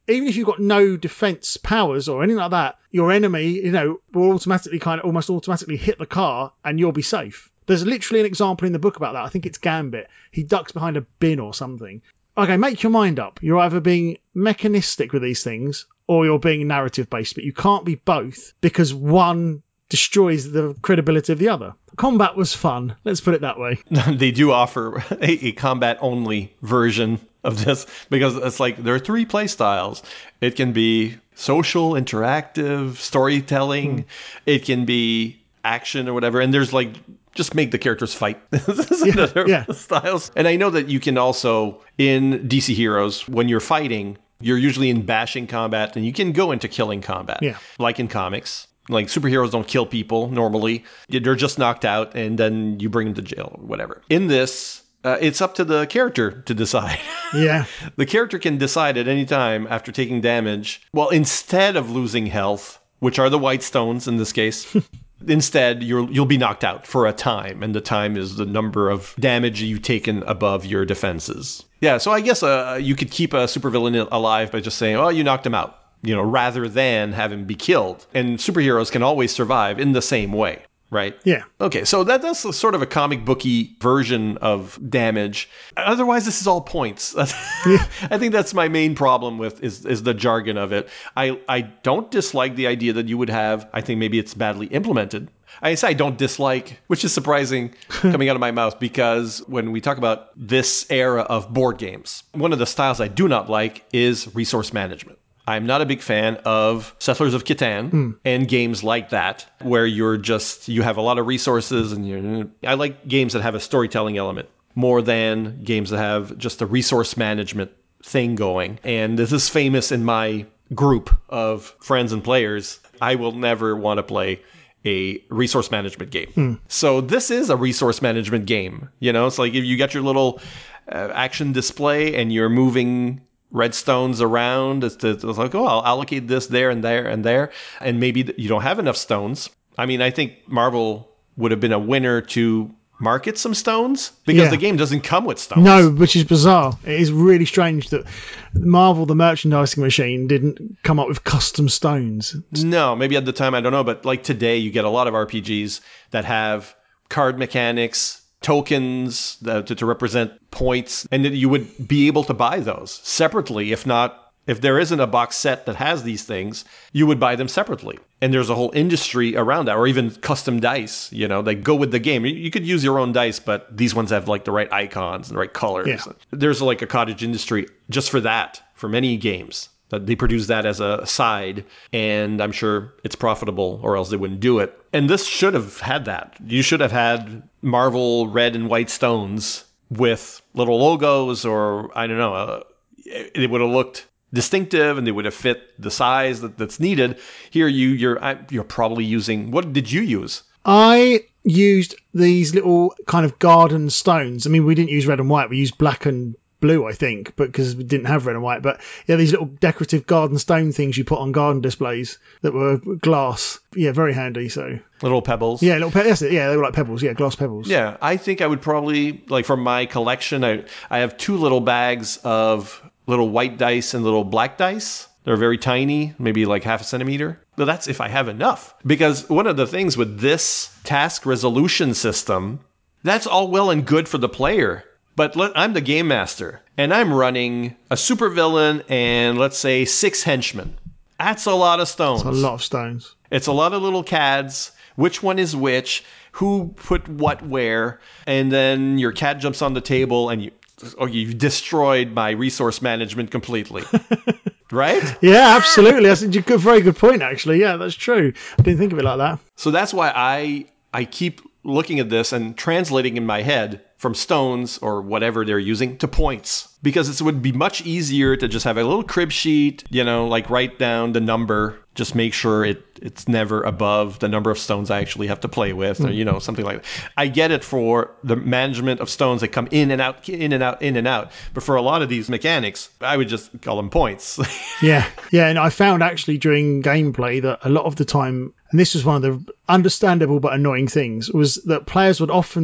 even if you've got no defense powers or anything like that, your enemy, you know, will automatically kind of almost automatically hit the car and you'll be safe. There's literally an example in the book about that. I think it's Gambit. He ducks behind a bin or something. Okay, make your mind up. You're either being mechanistic with these things or you're being narrative based, but you can't be both because one destroys the credibility of the other. Combat was fun. Let's put it that way. They do offer a, a combat-only version of this because it's like there are three play styles. It can be social, interactive, storytelling. Hmm. It can be action or whatever. And there's like, just make the characters fight. yeah, yeah. styles. And I know that you can also, in D C Heroes, when you're fighting, you're usually in bashing combat and you can go into killing combat. Yeah. Like in comics. Like, superheroes don't kill people normally. They're just knocked out, and then you bring them to jail or whatever. In this, uh, it's up to the character to decide. Yeah. The character can decide at any time after taking damage, well, instead of losing health, which are the white stones in this case, instead, you'll, you'll be knocked out for a time, and the time is the number of damage you've taken above your defenses. Yeah, so I guess uh, you could keep a supervillain alive by just saying, oh, you knocked him out. You know, rather than have him be killed. And superheroes can always survive in the same way, right? Yeah. Okay, so that, that's a sort of a comic booky version of damage. Otherwise, this is all points. Yeah. I think that's my main problem with is is the jargon of it. I, I don't dislike the idea that you would have, I think maybe it's badly implemented. I say I don't dislike, which is surprising coming out of my mouth, because when we talk about this era of board games, one of the styles I do not like is resource management. I'm not a big fan of Settlers of Catan mm. and games like that, where you're just, you have a lot of resources and you're, I like games that have a storytelling element more than games that have just a resource management thing going. And this is famous in my group of friends and players. I will never want to play a resource management game. Mm. So this is a resource management game. You know, it's like if you got your little uh, action display and you're moving redstones around. It's, it's like, oh, I'll allocate this there and there and there. And maybe you don't have enough stones. I mean, I think Marvel would have been a winner to market some stones because yeah. the game doesn't come with stones. No, which is bizarre. It is really strange that Marvel, the merchandising machine, didn't come up with custom stones. No, maybe at the time, I don't know. But like today, you get a lot of R P Gs that have card mechanics, tokens uh, to, to represent points, and that you would be able to buy those separately. If not, if there isn't a box set that has these things, you would buy them separately. And there's a whole industry around that, or even custom dice, you know, they go with the game. You could use your own dice, but these ones have like the right icons and the right colors. Yeah. There's like a cottage industry just for that, for many games. That they produce that as a side, and I'm sure it's profitable, or else they wouldn't do it. And this should have had that. You should have had Marvel red and white stones with little logos, or I don't know. Uh, it would have looked distinctive, and they would have fit the size that, that's needed. Here, you you're you're probably using. What did you use? I used these little kind of garden stones. I mean, we didn't use red and white. We used black and blue, I think, but because we didn't have red and white. But yeah, these little decorative garden stone things you put on garden displays that were glass. Yeah, very handy. So little pebbles. Yeah, little pe- that's it. Yeah, they were like pebbles. Yeah, glass pebbles. Yeah, I think I would probably, like, from my collection, I I have two little bags of little white dice and little black dice. They're very tiny, maybe like half a centimeter. But that's if I have enough. Because one of the things with this task resolution system, that's all well and good for the player. But let, I'm the game master, and I'm running a supervillain and, let's say, six henchmen. That's a lot of stones. It's a lot of stones. It's a lot of little C A Ds. Which one is which? Who put what where? And then your cat jumps on the table, and you, oh, you've destroyed my resource management completely. Right? Yeah, absolutely. That's a good, very good point, actually. Yeah, that's true. I didn't think of it like that. So that's why I I keep looking at this and translating in my head from stones or whatever they're using to points, because it would be much easier to just have a little crib sheet, you know, like write down the number, just make sure it it's never above the number of stones I actually have to play with, mm. or, you know, something like that. I get it for the management of stones that come in and out, in and out, in and out. But for a lot of these mechanics, I would just call them points. yeah. Yeah. And I found actually during gameplay that a lot of the time, and this was one of the understandable but annoying things, was that players would often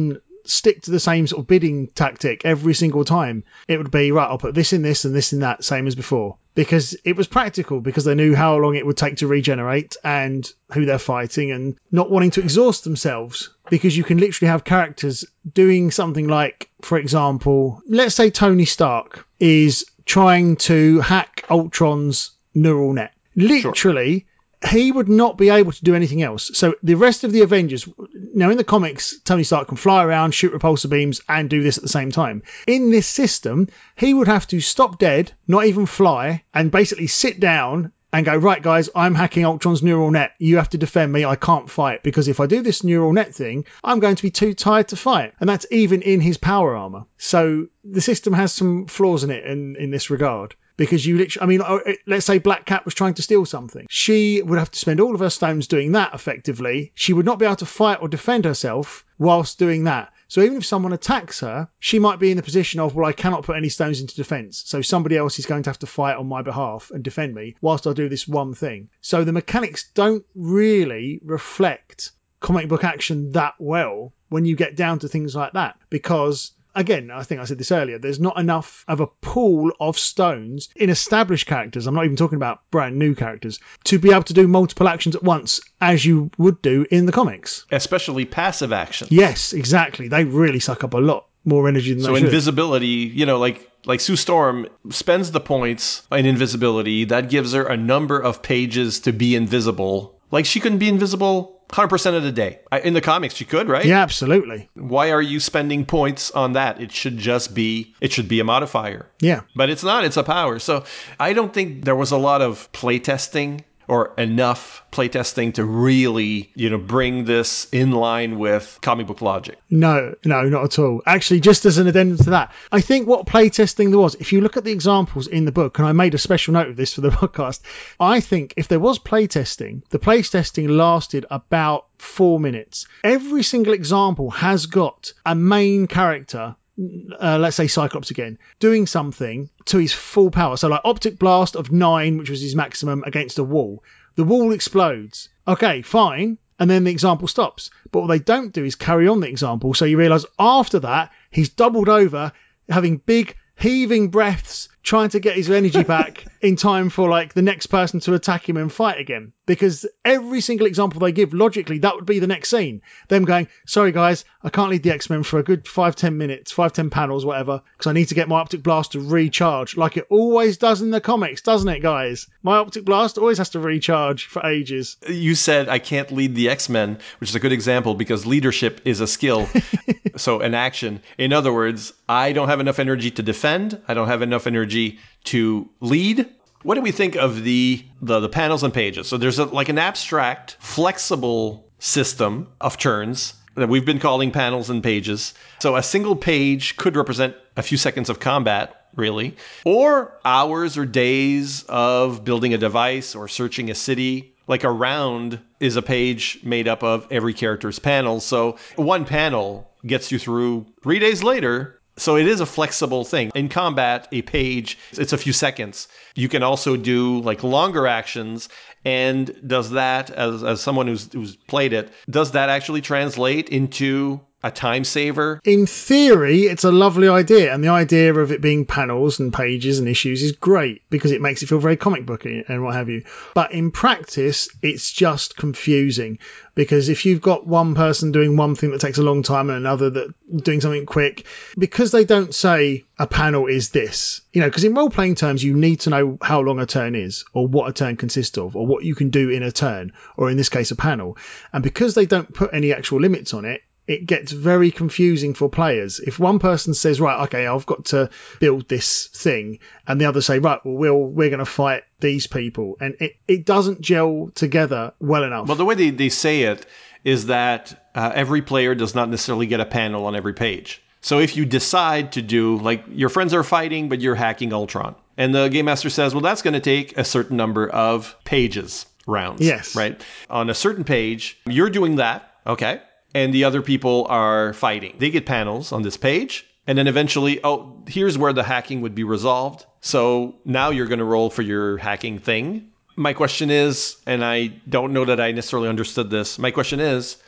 stick to the same sort of bidding tactic every single time. It would be, right, I'll put this in this and this in that, same as before. Because it was practical, because they knew how long it would take to regenerate and who they're fighting, and not wanting to exhaust themselves. Because you can literally have characters doing something like, for example, let's say Tony Stark is trying to hack Ultron's neural net. Literally, sure. He would not be able to do anything else. So the rest of the Avengers, now in the comics, Tony Stark can fly around, shoot repulsor beams, and do this at the same time. In this system, he would have to stop dead, not even fly, and basically sit down and go, right, guys, I'm hacking Ultron's neural net. You have to defend me. I can't fight, because if I do this neural net thing, I'm going to be too tired to fight. And that's even in his power armor. So the system has some flaws in it in, in this regard. Because you literally, I mean, let's say Black Cat was trying to steal something. She would have to spend all of her stones doing that effectively. She would not be able to fight or defend herself whilst doing that. So even if someone attacks her, she might be in the position of, well, I cannot put any stones into defense. So somebody else is going to have to fight on my behalf and defend me whilst I do this one thing. So the mechanics don't really reflect comic book action that well when you get down to things like that, because again, I think I said this earlier, there's not enough of a pool of stones in established characters, I'm not even talking about brand new characters, to be able to do multiple actions at once as you would do in the comics. Especially passive action. Yes, exactly. They really suck up a lot more energy than so they should. So invisibility, you know, like like Sue Storm spends the points in invisibility. That gives her a number of pages to be invisible. Like, she couldn't be invisible one hundred percent of the day. In the comics, she could, right? Yeah, absolutely. Why are you spending points on that? It should just be, it should be a modifier. Yeah. But it's not, it's a power. So I don't think there was a lot of playtesting or enough playtesting to really, you know, bring this in line with comic book logic. No, no, not at all. Actually, just as an addendum to that, I think what playtesting there was, if you look at the examples in the book, and I made a special note of this for the podcast, I think if there was playtesting, the playtesting lasted about four minutes. Every single example has got a main character, Uh, let's say Cyclops again, doing something to his full power. So like Optic Blast of nine, which was his maximum, against a wall. The wall explodes. Okay, fine. And then the example stops. But what they don't do is carry on the example. So you realise after that, he's doubled over, having big heaving breaths, trying to get his energy back in time for like the next person to attack him and fight again. Because every single example they give, logically, that would be the next scene. Them going, sorry guys, I can't lead the X-Men for a good five, ten minutes, five, ten panels, whatever, because I need to get my Optic Blast to recharge, like it always does in the comics, doesn't it, guys? My Optic Blast always has to recharge for ages. You said I can't lead the X-Men, which is a good example because leadership is a skill. So an action. In other words, I don't have enough energy to defend. I don't have enough energy to lead. What do we think of the, the, the panels and pages? So there's a, like an abstract, flexible system of turns that we've been calling panels and pages. So a single page could represent a few seconds of combat, really, or hours or days of building a device or searching a city. Like a round is a page made up of every character's panels. So one panel gets you through three days later. So it is a flexible thing. In combat, a page, it's a few seconds. You can also do like longer actions. And does that, as, as someone who's, who's played it, does that actually translate into a time saver? In theory, it's a lovely idea, and the idea of it being panels and pages and issues is great because it makes it feel very comic booky and what have you. But in practice, it's just confusing because if you've got one person doing one thing that takes a long time and another that doing something quick, because they don't say a panel is this, you know, because in role-playing terms, you need to know how long a turn is or what a turn consists of or what you can do in a turn, or in this case, a panel. And because they don't put any actual limits on it, it gets very confusing for players. If one person says, right, okay, I've got to build this thing, and the others say, right, well, we'll we're going to fight these people, and it, it doesn't gel together well enough. Well, the way they, they say it is that uh, every player does not necessarily get a panel on every page. So if you decide to do, like, your friends are fighting, but you're hacking Ultron, and the Game Master says, well, that's going to take a certain number of pages, rounds. Yes. Right? On a certain page, you're doing that, okay? And the other people are fighting. They get panels on this page. And then eventually, oh, here's where the hacking would be resolved. So now you're going to roll for your hacking thing. My question is, and I don't know that I necessarily understood this. My question is,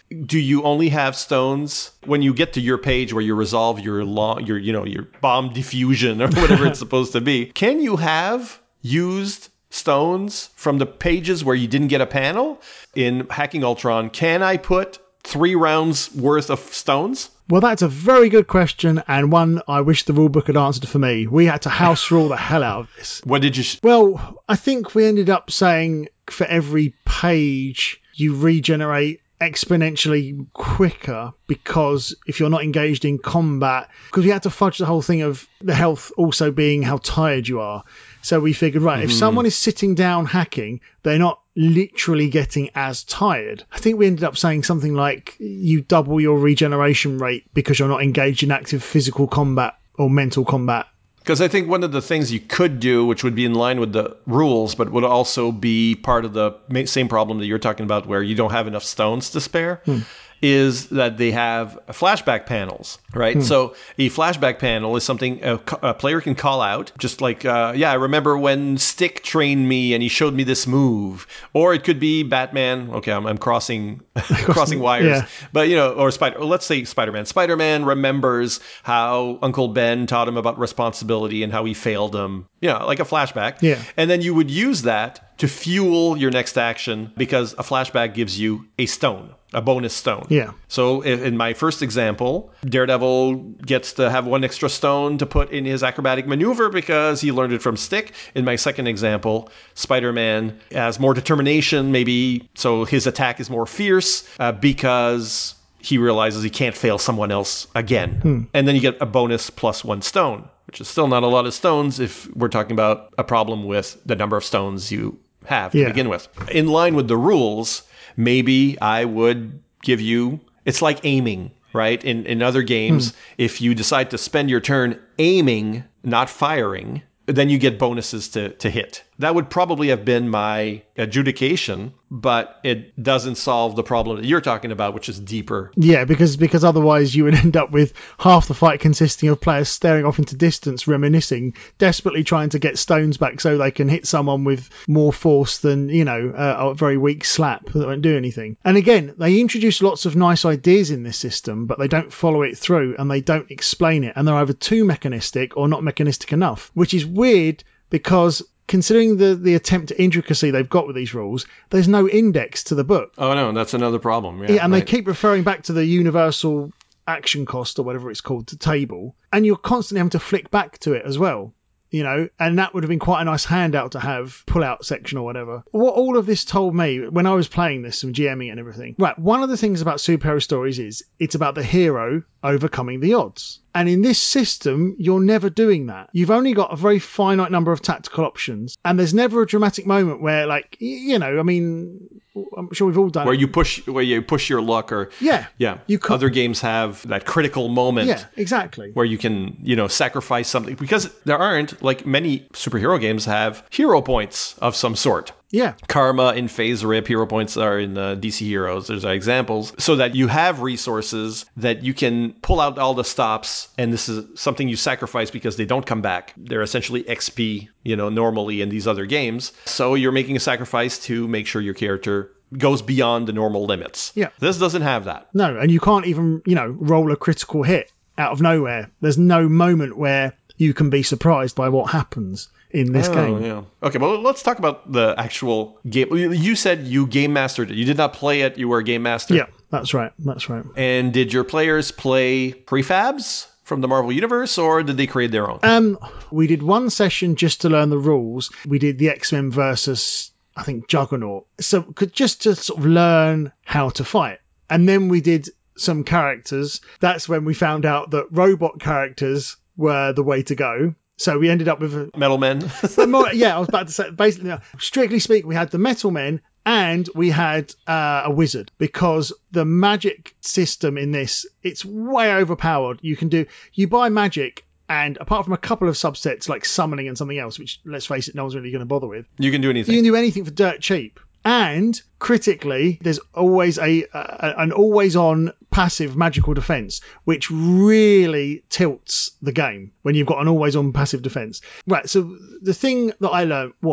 do you only have stones when you get to your page where you resolve your long, your you know your bomb diffusion or whatever it's supposed to be? Can you have used stones from the pages where you didn't get a panel in Hacking Ultron? Can I put three rounds worth of stones? Well, that's a very good question, and one I wish the rulebook had answered for me. We had to house rule the hell out of this. What did you? Sh- well, I think we ended up saying for every page you regenerate exponentially quicker, because if you're not engaged in combat, because we had to fudge the whole thing of the health also being how tired you are. So we figured, right, mm-hmm. if someone is sitting down hacking, they're not literally getting as tired. I think we ended up saying something like you double your regeneration rate because you're not engaged in active physical combat or mental combat. Because I think one of the things you could do, which would be in line with the rules, but would also be part of the same problem that you're talking about where you don't have enough stones to spare, hmm. is that they have flashback panels, right? Hmm. So a flashback panel is something a, a player can call out, just like, uh, yeah, I remember when Stick trained me and he showed me this move. Or it could be Batman. Okay, I'm, I'm crossing crossing wires. Yeah. But, you know, or Spider. Let's say Spider-Man. Spider-Man remembers how Uncle Ben taught him about responsibility and how he failed him. You know, like a flashback. Yeah. And then you would use that to fuel your next action because a flashback gives you a stone. A bonus stone. Yeah. So in my first example, Daredevil gets to have one extra stone to put in his acrobatic maneuver because he learned it from Stick. In my second example, Spider-Man has more determination, maybe, so his attack is more fierce uh, because he realizes he can't fail someone else again. Hmm. And then you get a bonus plus one stone, which is still not a lot of stones if we're talking about a problem with the number of stones you have to yeah. begin with. In line with the rules, maybe I would give you, it's like aiming, right? In in other games, hmm. if you decide to spend your turn aiming, not firing, then you get bonuses to, to hit. That would probably have been my adjudication, but it doesn't solve the problem that you're talking about, which is deeper. Yeah, because because otherwise you would end up with half the fight consisting of players staring off into distance, reminiscing, desperately trying to get stones back so they can hit someone with more force than, you know, a, a very weak slap that won't do anything. And again, they introduce lots of nice ideas in this system, but they don't follow it through and they don't explain it. And they're either too mechanistic or not mechanistic enough, which is weird because considering the, the attempt at intricacy they've got with these rules, there's no index to the book. Oh, no, that's another problem. Yeah, yeah and right. They keep referring back to the universal action cost or whatever it's called, the table, and you're constantly having to flick back to it as well. You know, and that would have been quite a nice handout to have, pull-out section or whatever. What all of this told me when I was playing this and GMing and everything, right, one of the things about superhero stories is it's about the hero overcoming the odds. And in this system, you're never doing that. You've only got a very finite number of tactical options, and there's never a dramatic moment where, like, you know, I mean, I'm sure we've all done where it. you push where you push your luck, or yeah, yeah. You Other games have that critical moment. Yeah, exactly. Where you can, you know, sacrifice something, because there aren't, like many superhero games have hero points of some sort. Yeah. Karma in Phase Rip, hero points are in uh, D C Heroes. There's examples. So that you have resources that you can pull out all the stops, and this is something you sacrifice because they don't come back. They're essentially X P, you know, normally in these other games. So you're making a sacrifice to make sure your character goes beyond the normal limits. Yeah. This doesn't have that. No, and you can't even, you know, roll a critical hit out of nowhere. There's no moment where you can be surprised by what happens in this oh, game. Yeah. Okay, well, let's talk about the actual game. You said you game mastered it. You did not play it. You were a game master. Yeah, that's right. That's right. And did your players play prefabs from the Marvel Universe, or did they create their own? Um, we did one session just to learn the rules. We did the X-Men versus, I think, Juggernaut. So just to sort of learn how to fight. And then we did some characters. That's when we found out that robot characters were the way to go. So we ended up with a, Metal Men. more, yeah, I was about to say, basically, strictly speaking, we had the Metal Men and we had uh, a wizard, because the magic system in this, it's way overpowered. You can do, you buy magic, and apart from a couple of subsets like summoning and something else, which, let's face it, no one's really going to bother with. You can do anything. You can do anything for dirt cheap. And critically, there's always a, a an always-on passive magical defense, which really tilts the game when you've got an always-on passive defense. Right, so the thing that I learned was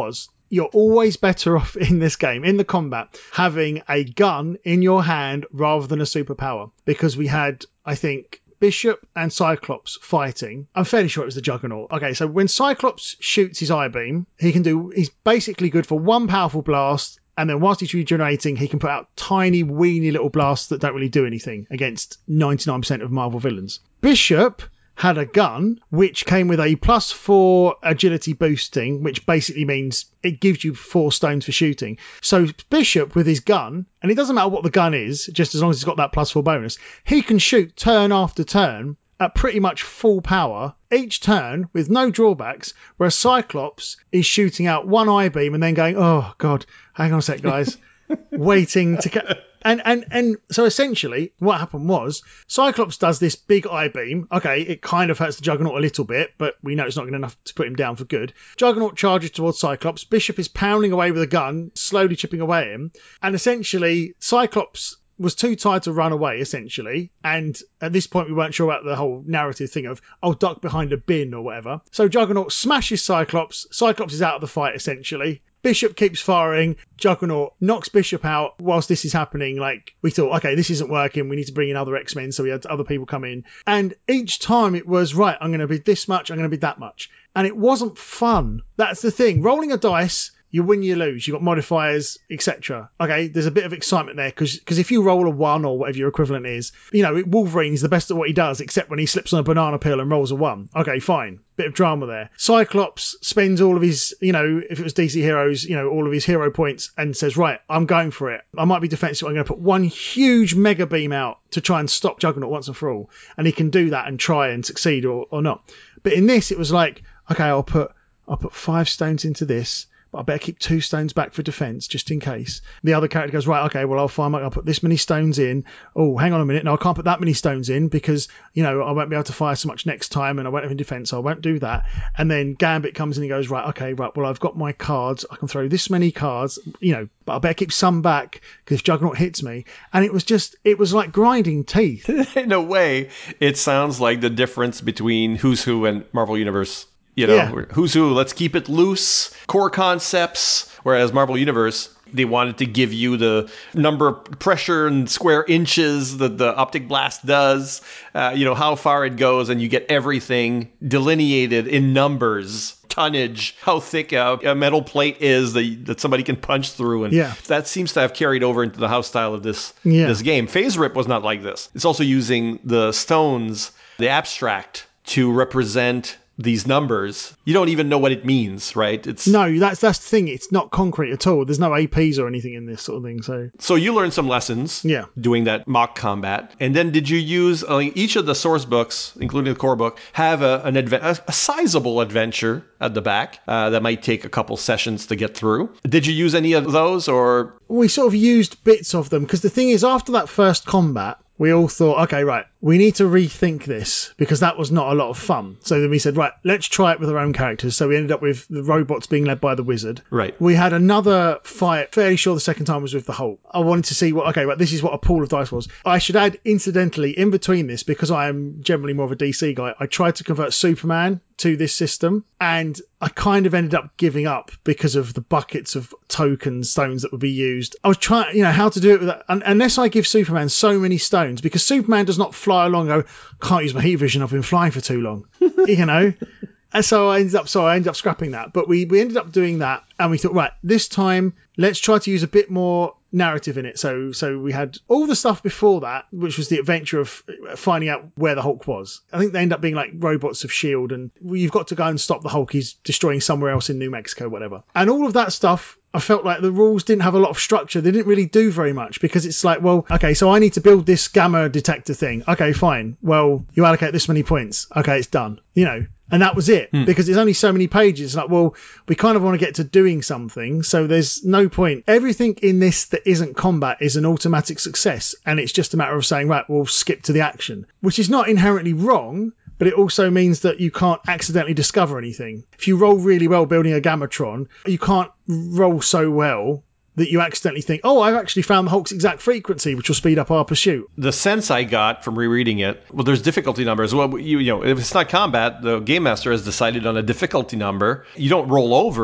you're always better off in this game, in the combat, having a gun in your hand rather than a superpower. Because we had, I think, Bishop and Cyclops fighting. I'm fairly sure it was the Juggernaut. Okay, so when Cyclops shoots his eye beam, he can do, he's basically good for one powerful blast, and then whilst he's regenerating, he can put out tiny, weeny little blasts that don't really do anything against ninety-nine percent of Marvel villains. Bishop had a gun which came with a plus four agility boosting, which basically means it gives you four stones for shooting. So Bishop with his gun, and it doesn't matter what the gun is, just as long as it's got that plus four bonus, he can shoot turn after turn at pretty much full power each turn with no drawbacks, whereas Cyclops is shooting out one eye beam and then going, oh god, hang on a sec guys, waiting to get... And, and and so essentially what happened was Cyclops does this big eye beam. Okay, it kind of hurts the Juggernaut a little bit, but we know it's not good enough to put him down for good. Juggernaut charges towards Cyclops. Bishop is pounding away with a gun, slowly chipping away at him. And essentially Cyclops was too tired to run away, essentially. And at this point, we weren't sure about the whole narrative thing of, oh, duck behind a bin or whatever. So Juggernaut smashes Cyclops. Cyclops is out of the fight, essentially. Bishop keeps firing. Juggernaut knocks Bishop out whilst this is happening. Like, we thought, okay, this isn't working. We need to bring in other X-Men. So we had other people come in. And each time it was, right, I'm going to be this much. I'm going to be that much. And it wasn't fun. That's the thing. Rolling a dice, you win, you lose. You've got modifiers, et cetera. Okay, there's a bit of excitement there because because if you roll a one or whatever your equivalent is, you know, Wolverine is the best at what he does, except when he slips on a banana peel and rolls a one. Okay, fine. Bit of drama there. Cyclops spends all of his, you know, if it was D C Heroes, you know, all of his hero points and says, right, I'm going for it. I might be defensive. I'm going to put one huge mega beam out to try and stop Juggernaut once and for all. And he can do that and try and succeed or, or not. But in this, it was like, okay, I'll put I'll put five stones into this. But I better keep two stones back for defence, just in case. The other character goes, right, okay, well, I'll find my, I'll put this many stones in. Oh, hang on a minute. No, I can't put that many stones in because, you know, I won't be able to fire so much next time and I won't have any defence, so I won't do that. And then Gambit comes in and goes, right, okay, right, well, I've got my cards. I can throw this many cards, you know, but I better keep some back because if Juggernaut hits me. And it was just, it was like grinding teeth. In a way, it sounds like the difference between Who's Who and Marvel Universe. You know, yeah. Who's Who, let's keep it loose, core concepts, whereas Marvel Universe, they wanted to give you the number of pressure and square inches that the optic blast does, uh, you know, how far it goes, and you get everything delineated in numbers, tonnage, how thick a, a metal plate is that, that somebody can punch through. And yeah. that seems to have carried over into the house style of this, yeah. this game. Phase Rip was not like this. It's also using the stones, the abstract, to represent these numbers. You don't even know what it means, right? It's no, that's that's the thing. It's not concrete at all. There's no A Ps or anything in this sort of thing. So, so you learned some lessons, yeah, doing that mock combat, and then did you use uh, each of the source books, including the core book, have a an adve- a, a sizable adventure at the back uh, that might take a couple sessions to get through? Did you use any of those, or we sort of used bits of them? Because the thing is, after that first combat, we all thought, okay, right, we need to rethink this because that was not a lot of fun. So then we said, right, let's try it with our own characters. So we ended up with the robots being led by the Wizard. Right. We had another fight, fairly sure the second time was with the Hulk. I wanted to see what, okay, right, this is what a pool of dice was. I should add, incidentally, in between this, because I am generally more of a D C guy, I tried to convert Superman to this system and I kind of ended up giving up because of the buckets of token stones that would be used. I was trying, you know, how to do it with that. Un- unless I give Superman so many stones, because Superman does not fly along and go, can't use my heat vision, I've been flying for too long, you know? And so I ended up, so I ended up scrapping that. But we, we ended up doing that and we thought, right, this time let's try to use a bit more narrative in it. So so we had all the stuff before that, which was the adventure of finding out where the Hulk was. I think they end up being like robots of S H I E L D and you've got to go and stop the Hulk. He's destroying somewhere else in New Mexico, whatever. And all of that stuff, I felt like the rules didn't have a lot of structure. They didn't really do very much because it's like, well, okay, so I need to build this gamma detector thing. Okay, fine. Well, you allocate this many points. Okay, it's done. You know, and that was it, hmm. because there's only so many pages. Like, well, we kind of want to get to doing something, so there's no point. Everything in this that isn't combat is an automatic success, and it's just a matter of saying, right, we'll skip to the action, which is not inherently wrong, but it also means that you can't accidentally discover anything. If you roll really well building a Gammatron, you can't roll so well that you accidentally think, oh, I've actually found the Hulk's exact frequency, which will speed up our pursuit. The sense I got from rereading it, well, there's difficulty numbers. Well, you, you know, if it's not combat, the game master has decided on a difficulty number. You don't roll over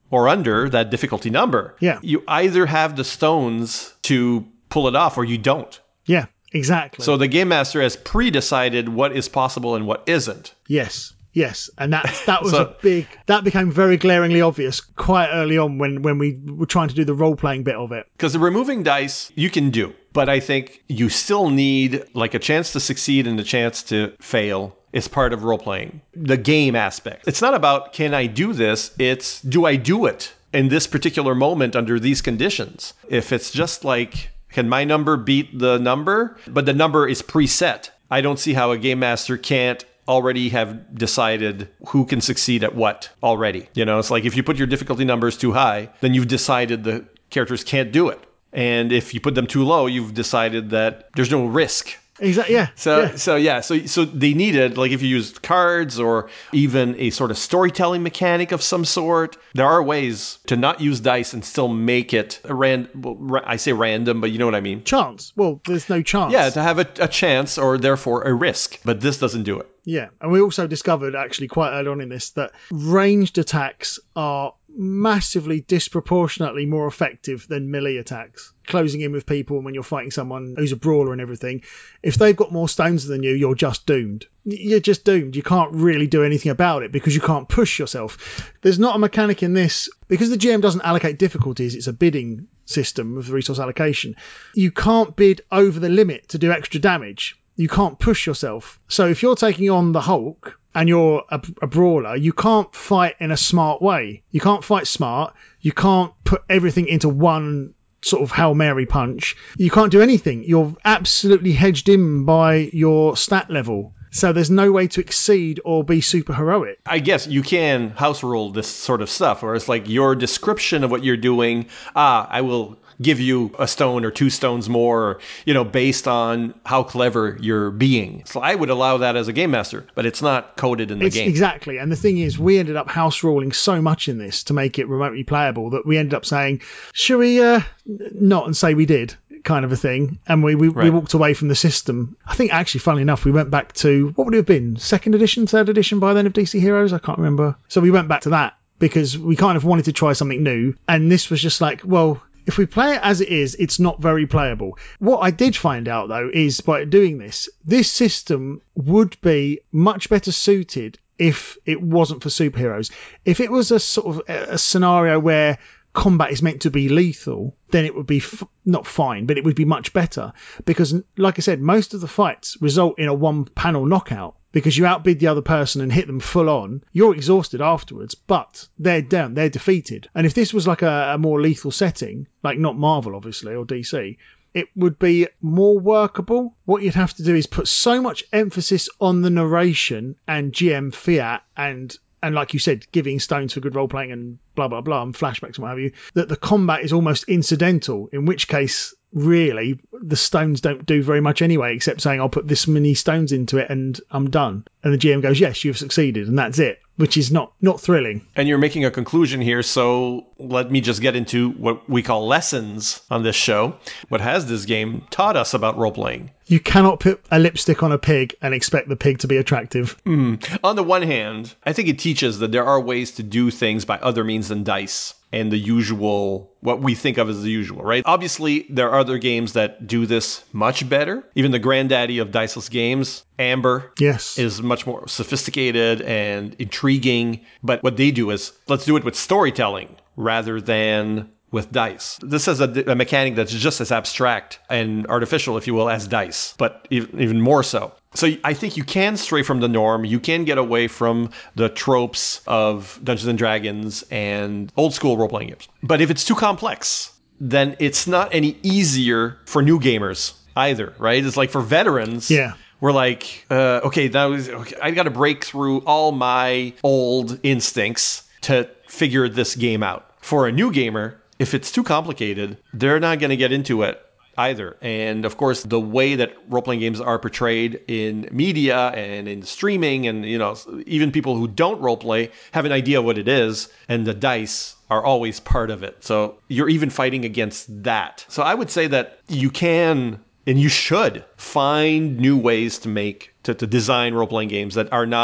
or under that difficulty number, Yeah. you either have the stones to pull it off or you don't. Yeah, exactly. So the game master has pre-decided what is possible and what isn't. Yes. Yes, and that that was So- a big. That became very glaringly obvious quite early on when when we were trying to do the role playing bit of it. Because the removing dice you can do, but I think you still need like a chance to succeed and a chance to fail is part of role playing. The game aspect. It's not about can I do this? It's do I do it in this particular moment under these conditions? If it's just like can my number beat the number, but the number is preset, I don't see how a game master can't already have decided who can succeed at what already. You know, it's like if you put your difficulty numbers too high, then you've decided the characters can't do it. And if you put them too low, you've decided that there's no risk. Exactly. Yeah. So yeah. so yeah, so so they needed, like if you used cards or even a sort of storytelling mechanic of some sort, there are ways to not use dice and still make it a ran well, ra- I say random, but you know what I mean. Chance. Well, there's no chance. Yeah, to have a, a chance or therefore a risk, but this doesn't do it. Yeah, and we also discovered actually quite early on in this that ranged attacks are massively disproportionately more effective than melee attacks. Closing in with people when you're fighting someone who's a brawler and everything, if they've got more stones than you, you're just doomed. You're just doomed. You can't really do anything about it because you can't push yourself. There's not a mechanic in this, because the G M doesn't allocate difficulties, it's a bidding system of resource allocation. You can't bid over the limit to do extra damage. You can't push yourself. So if you're taking on the Hulk and you're a, a brawler, you can't fight in a smart way. You can't fight smart. You can't put everything into one sort of Hail Mary punch. You can't do anything. You're absolutely hedged in by your stat level. So there's no way to exceed or be super heroic. I guess you can house rule this sort of stuff, where it's like your description of what you're doing. Ah, I will give you a stone or two stones more, you know, based on how clever you're being. So I would allow that as a game master, but it's not coded in the It's game. exactly. And the thing is, we ended up house ruling so much in this to make it remotely playable that we ended up saying, should we uh, not and say we did? Kind of a thing. And we, we, Right. we walked away from the system. I think actually, funnily enough, we went back to, what would it have been? Second edition, third edition by then of D C Heroes? I can't remember. So we went back to that because we kind of wanted to try something new. And this was just like, well, if we play it as it is, it's not very playable. What I did find out, though, is by doing this, this system would be much better suited if it wasn't for superheroes. If it was a sort of a scenario where combat is meant to be lethal, then it would be f- not fine, but it would be much better. Because, like I said, most of the fights result in a one-panel knockout. Because you outbid the other person and hit them full on, you're exhausted afterwards, but they're down, they're defeated. And if this was like a, a more lethal setting, like not Marvel, obviously, or D C, it would be more workable. What you'd have to do is put so much emphasis on the narration and G M fiat and and like you said, giving stones for good role playing and blah, blah, blah, and flashbacks and what have you, that the combat is almost incidental, in which case, really, the stones don't do very much anyway, except saying, I'll put this many stones into it and I'm done. And the G M goes, yes, you've succeeded, and that's it, which is not, not thrilling. And you're making a conclusion here, so let me just get into what we call lessons on this show. What has this game taught us about role-playing? You cannot put a lipstick on a pig and expect the pig to be attractive. Mm. On the one hand, I think it teaches that there are ways to do things by other means than dice and the usual, what we think of as the usual, right? Obviously, there are other games that do this much better. Even the granddaddy of diceless games, Amber, yes, is much more sophisticated and intriguing. But what they do is, let's do it with storytelling rather than with dice. This is a, a mechanic that's just as abstract and artificial, if you will, as dice, but even, even more so. So I think you can stray from the norm. You can get away from the tropes of Dungeons and Dragons and old school role-playing games. But if it's too complex, then it's not any easier for new gamers either, right? It's like for veterans, yeah. we're like, uh, okay, that was, okay, I got to break through all my old instincts to figure this game out. For a new gamer, if it's too complicated, they're not going to get into it either. And of course, the way that role-playing games are portrayed in media and in streaming, and you know, even people who don't role-play have an idea of what it is, and the dice are always part of it. So you're even fighting against that. So I would say that you can and you should find new ways to make to, to design role-playing games that are not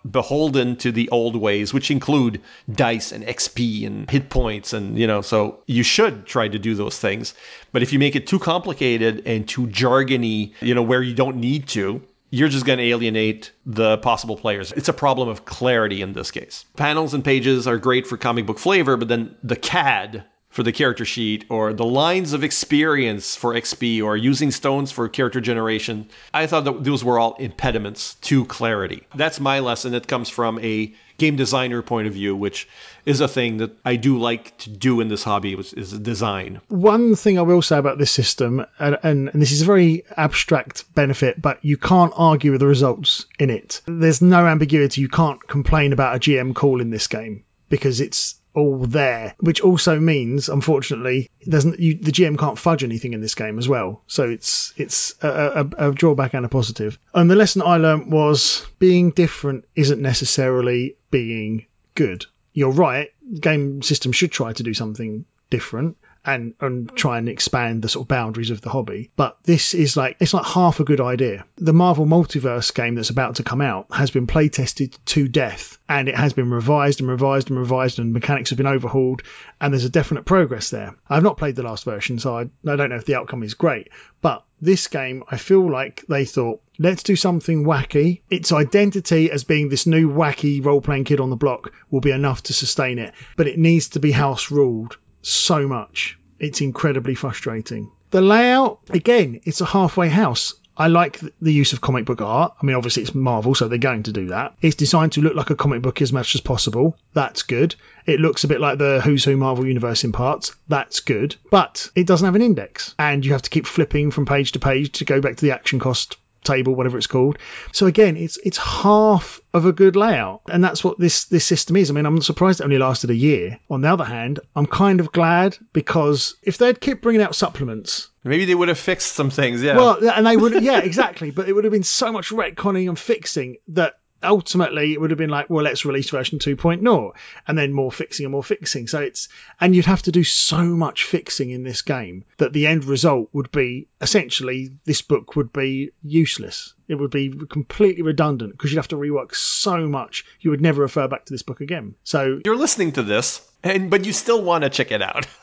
beholden to the old ways, which include dice and X P and hit points. And, you know, so you should try to do those things. But if you make it too complicated and too jargony, you know, where you don't need to, you're just going to alienate the possible players. It's a problem of clarity in this case. Panels and pages are great for comic book flavor, but then the C A D for the character sheet, or the lines of experience for X P, or using stones for character generation, I thought that those were all impediments to clarity. That's my lesson. It comes from a game designer point of view, which is a thing that I do like to do in this hobby, which is design. One thing I will say about this system, and, and, and this is a very abstract benefit, but you can't argue with the results in it. There's no ambiguity. You can't complain about a G M call in this game because it's all there, which also means, unfortunately, doesn't you, the G M can't fudge anything in this game as well. So it's it's a, a, a drawback and a positive. And the lesson I learned was being different isn't necessarily being good. You're right. Game system should try to do something different and and try and expand the sort of boundaries of the hobby. But this is like, it's like half a good idea. The Marvel Multiverse game that's about to come out has been play tested to death, and it has been revised and revised and revised, and mechanics have been overhauled, and there's a definite progress there. I've not played the last version, so I, I don't know if the outcome is great, but this game, I feel like they thought, let's do something wacky. Its identity as being this new wacky role-playing kid on the block will be enough to sustain it, but it needs to be house ruled so much. It's incredibly frustrating. The layout, again, it's a halfway house. I like the use of comic book art. I mean, obviously it's Marvel, so they're going to do that. It's designed to look like a comic book as much as possible. That's good. It looks a bit like the Who's Who Marvel Universe in parts. That's good. But it doesn't have an index, and you have to keep flipping from page to page to go back to the action cost table, whatever it's called. So again, it's it's half of a good layout, and that's what this this system is. I mean, I'm surprised it only lasted a year. On the other hand, I'm kind of glad, because if they'd kept bringing out supplements, maybe they would have fixed some things. Yeah. Well, and they would, yeah, exactly. But it would have been so much retconning and fixing that ultimately it would have been like, well, let's release version two point oh, and then more fixing and more fixing. So it's, and you'd have to do so much fixing in this game that the end result would be essentially this book would be useless. It would be completely redundant because you'd have to rework so much you would never refer back to this book again. So you're listening to this, and but you still want to check it out.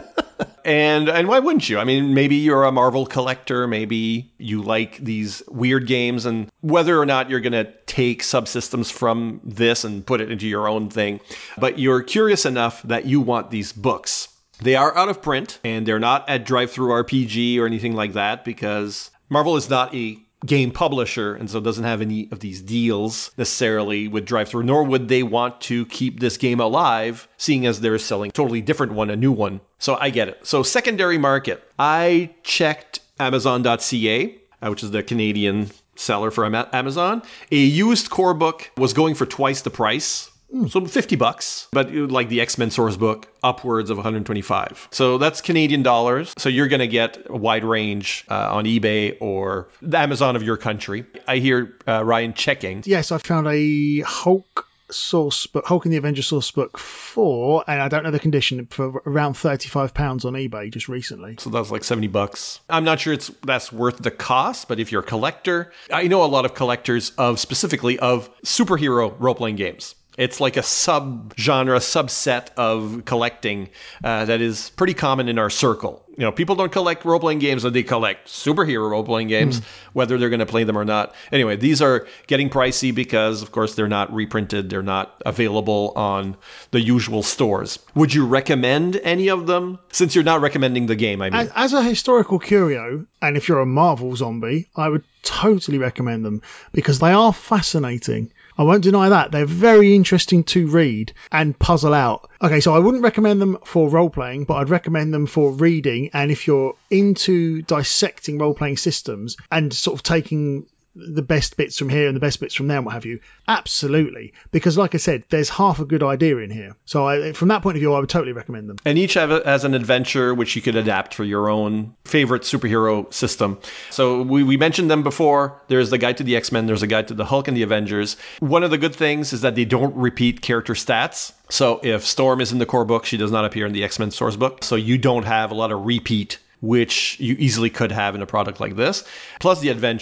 And and why wouldn't you? I mean, maybe you're a Marvel collector. Maybe you like these weird games, and whether or not you're going to take subsystems from this and put it into your own thing, but you're curious enough that you want these books. They are out of print, and they're not at Drive-Thru R P G or anything like that, because Marvel is not a game publisher, and so doesn't have any of these deals necessarily with Drive-Thru, nor would they want to keep this game alive, seeing as they're selling a totally different one, a new one. So I get it. So secondary market. I checked Amazon dot C A, which is the Canadian seller for Amazon. A used core book was going for twice the price. So fifty bucks, but like the X-Men source book, upwards of one hundred twenty-five. So that's Canadian dollars. So you're going to get a wide range uh, on eBay or the Amazon of your country. I hear uh, Ryan checking. Yes, I found a Hulk source book, Hulk and the Avengers source book for, and I don't know the condition, for around thirty-five pounds on eBay just recently. So that's like seventy bucks. I'm not sure it's that's worth the cost, but if you're a collector, I know a lot of collectors of specifically of superhero role-playing games. It's like a sub-genre, subset of collecting uh, that is pretty common in our circle. You know, people don't collect role-playing games, but they collect superhero role-playing games, mm. whether they're going to play them or not. Anyway, these are getting pricey because, of course, they're not reprinted. They're not available on the usual stores. Would you recommend any of them? Since you're not recommending the game, I mean. As, as a historical curio, and if you're a Marvel zombie, I would totally recommend them because they are fascinating. I won't deny that. They're very interesting to read and puzzle out. Okay, so I wouldn't recommend them for role-playing, but I'd recommend them for reading. And if you're into dissecting role-playing systems and sort of taking the best bits from here and the best bits from there and what have you, absolutely. Because like I said, there's half a good idea in here. So I, from that point of view, I would totally recommend them. And each have a, has an adventure which you could adapt for your own favorite superhero system. So we, we mentioned them before. There's the Guide to the X-Men. There's a Guide to the Hulk and the Avengers. One of the good things is that they don't repeat character stats. So if Storm is in the core book, she does not appear in the X-Men source book. So you don't have a lot of repeat, which you easily could have in a product like this. Plus the adventure,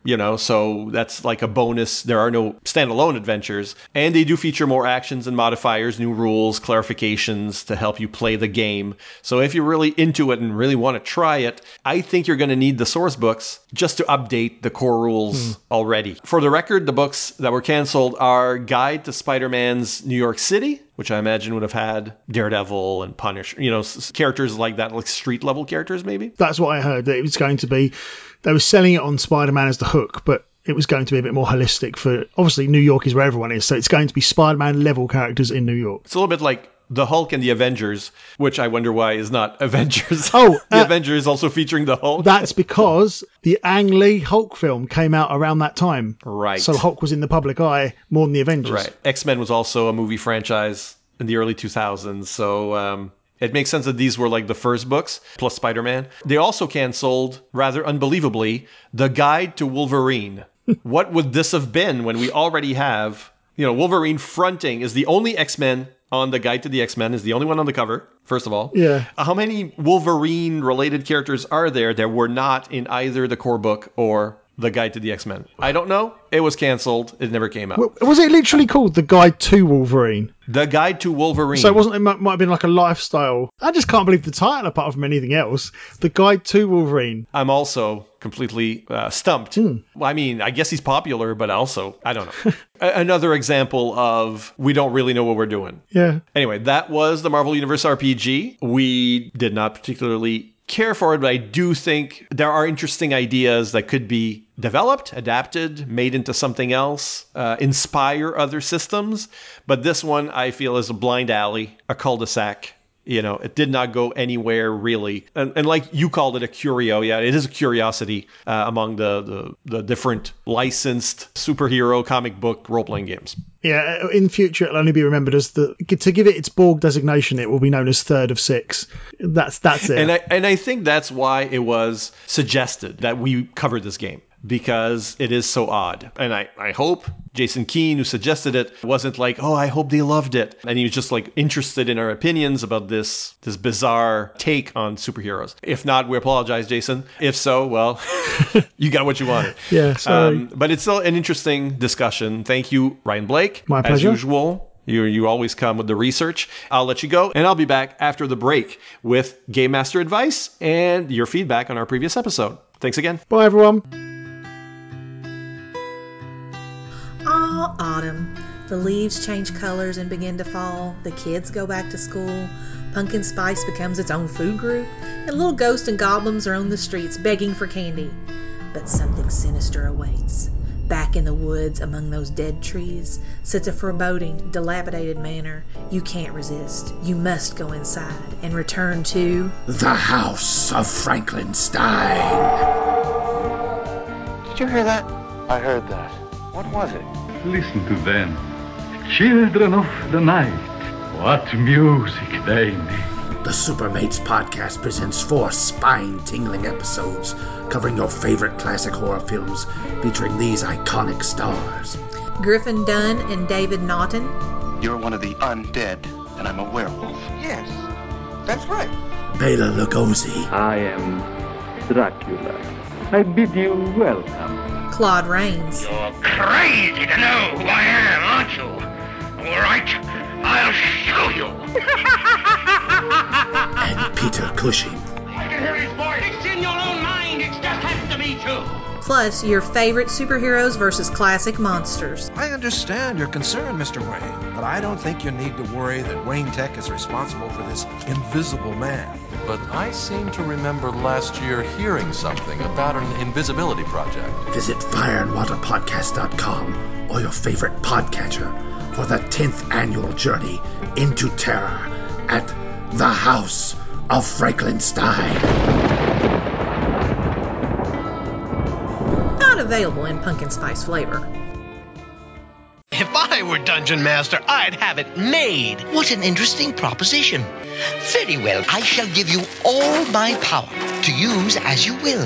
you know, so that's like a bonus. There are no standalone adventures, and they do feature more actions and modifiers, new rules, clarifications to help you play the game. So if you're really into it and really want to try it, I think you're going to need the source books just to update the core rules hmm. already. For the record, the books that were canceled are Guide to Spider-Man's New York City, which I imagine would have had Daredevil and Punisher, you know, characters like that, like street level characters maybe. That's what I heard, that it was going to be, they were selling it on Spider-Man as the hook, but it was going to be a bit more holistic for, obviously New York is where everyone is, so it's going to be Spider-Man level characters in New York. It's a little bit like the Hulk and the Avengers, which I wonder why is not Avengers. Oh, the uh, Avengers also featuring the Hulk. That's because the Ang Lee Hulk film came out around that time. Right. So Hulk was in the public eye more than the Avengers. Right. X-Men was also a movie franchise in the early two thousands, so um, it makes sense that these were like the first books, plus Spider-Man. They also canceled, rather unbelievably, The Guide to Wolverine. What would this have been when we already have, you know, Wolverine fronting is the only X-Men on the Guide to the X-Men, is the only one on the cover, first of all. Yeah. How many Wolverine-related characters are there that were not in either the core book or the Guide to the X-Men? I don't know. It was canceled. It never came out. Was it literally called The Guide to Wolverine? The Guide to Wolverine. So it wasn't. It might, might have been like a lifestyle. I just can't believe the title, apart from anything else. The Guide to Wolverine. I'm also completely uh, stumped. Mm. Well, I mean, I guess he's popular, but also, I don't know. A- another example of we don't really know what we're doing. Yeah. Anyway, that was the Marvel Universe R P G. We did not particularly care for it, but I do think there are interesting ideas that could be developed, adapted, made into something else, uh, inspire other systems. But this one, I feel, is a blind alley, a cul-de-sac. You know, it did not go anywhere really. And, and like you called it a curio. Yeah, it is a curiosity uh, among the, the, the different licensed superhero comic book role-playing games. Yeah, in future it'll only be remembered as the, to give it its Borg designation, it will be known as Third of Six. That's that's it. And I, and I think that's why it was suggested that we cover this game, because it is so odd. And I, I hope Jason Keene, who suggested it, wasn't like, oh, I hope they loved it. And he was just like interested in our opinions about this, this bizarre take on superheroes. If not, we apologize, Jason. If so, well, you got what you wanted. Yeah, sorry. Um, but it's still an interesting discussion. Thank you, Ryan Blake. My pleasure. As usual. You you always come with the research. I'll let you go, and I'll be back after the break with Game Master advice and your feedback on our previous episode. Thanks again. Bye, everyone. Oh, autumn. The leaves change colors and begin to fall. The kids go back to school. Pumpkin Spice becomes its own food group. And little ghosts and goblins are on the streets begging for candy. But something sinister awaits. Back in the woods among those dead trees sits a foreboding, dilapidated manor. You can't resist. You must go inside and return to the House of Frankenstein. Did you hear that? I heard that. What was it? Listen to them. Children of the night. What music they make. The Supermates podcast presents four spine-tingling episodes covering your favorite classic horror films featuring these iconic stars. Griffin Dunn and David Naughton. You're one of the undead, and I'm a werewolf. Yes, that's right. Bela Lugosi. I am Dracula. I bid you welcome. Claude Rains. You're crazy to know who I am, aren't you? All right, I'll show you. And Peter Cushing. I can hear his voice. It's in your own mind. It just has to be true. Plus, your favorite superheroes versus classic monsters. I understand your concern, Mister Wayne, but I don't think you need to worry that Wayne Tech is responsible for this invisible man. But I seem to remember last year hearing something about an invisibility project. Visit fire and water podcast dot com or your favorite podcatcher for the tenth annual journey into terror at the House of Frankenstein. Not available in pumpkin spice flavor. If I were Dungeon Master, I'd have it made. What an interesting proposition. Very well, I shall give you all my power to use as you will.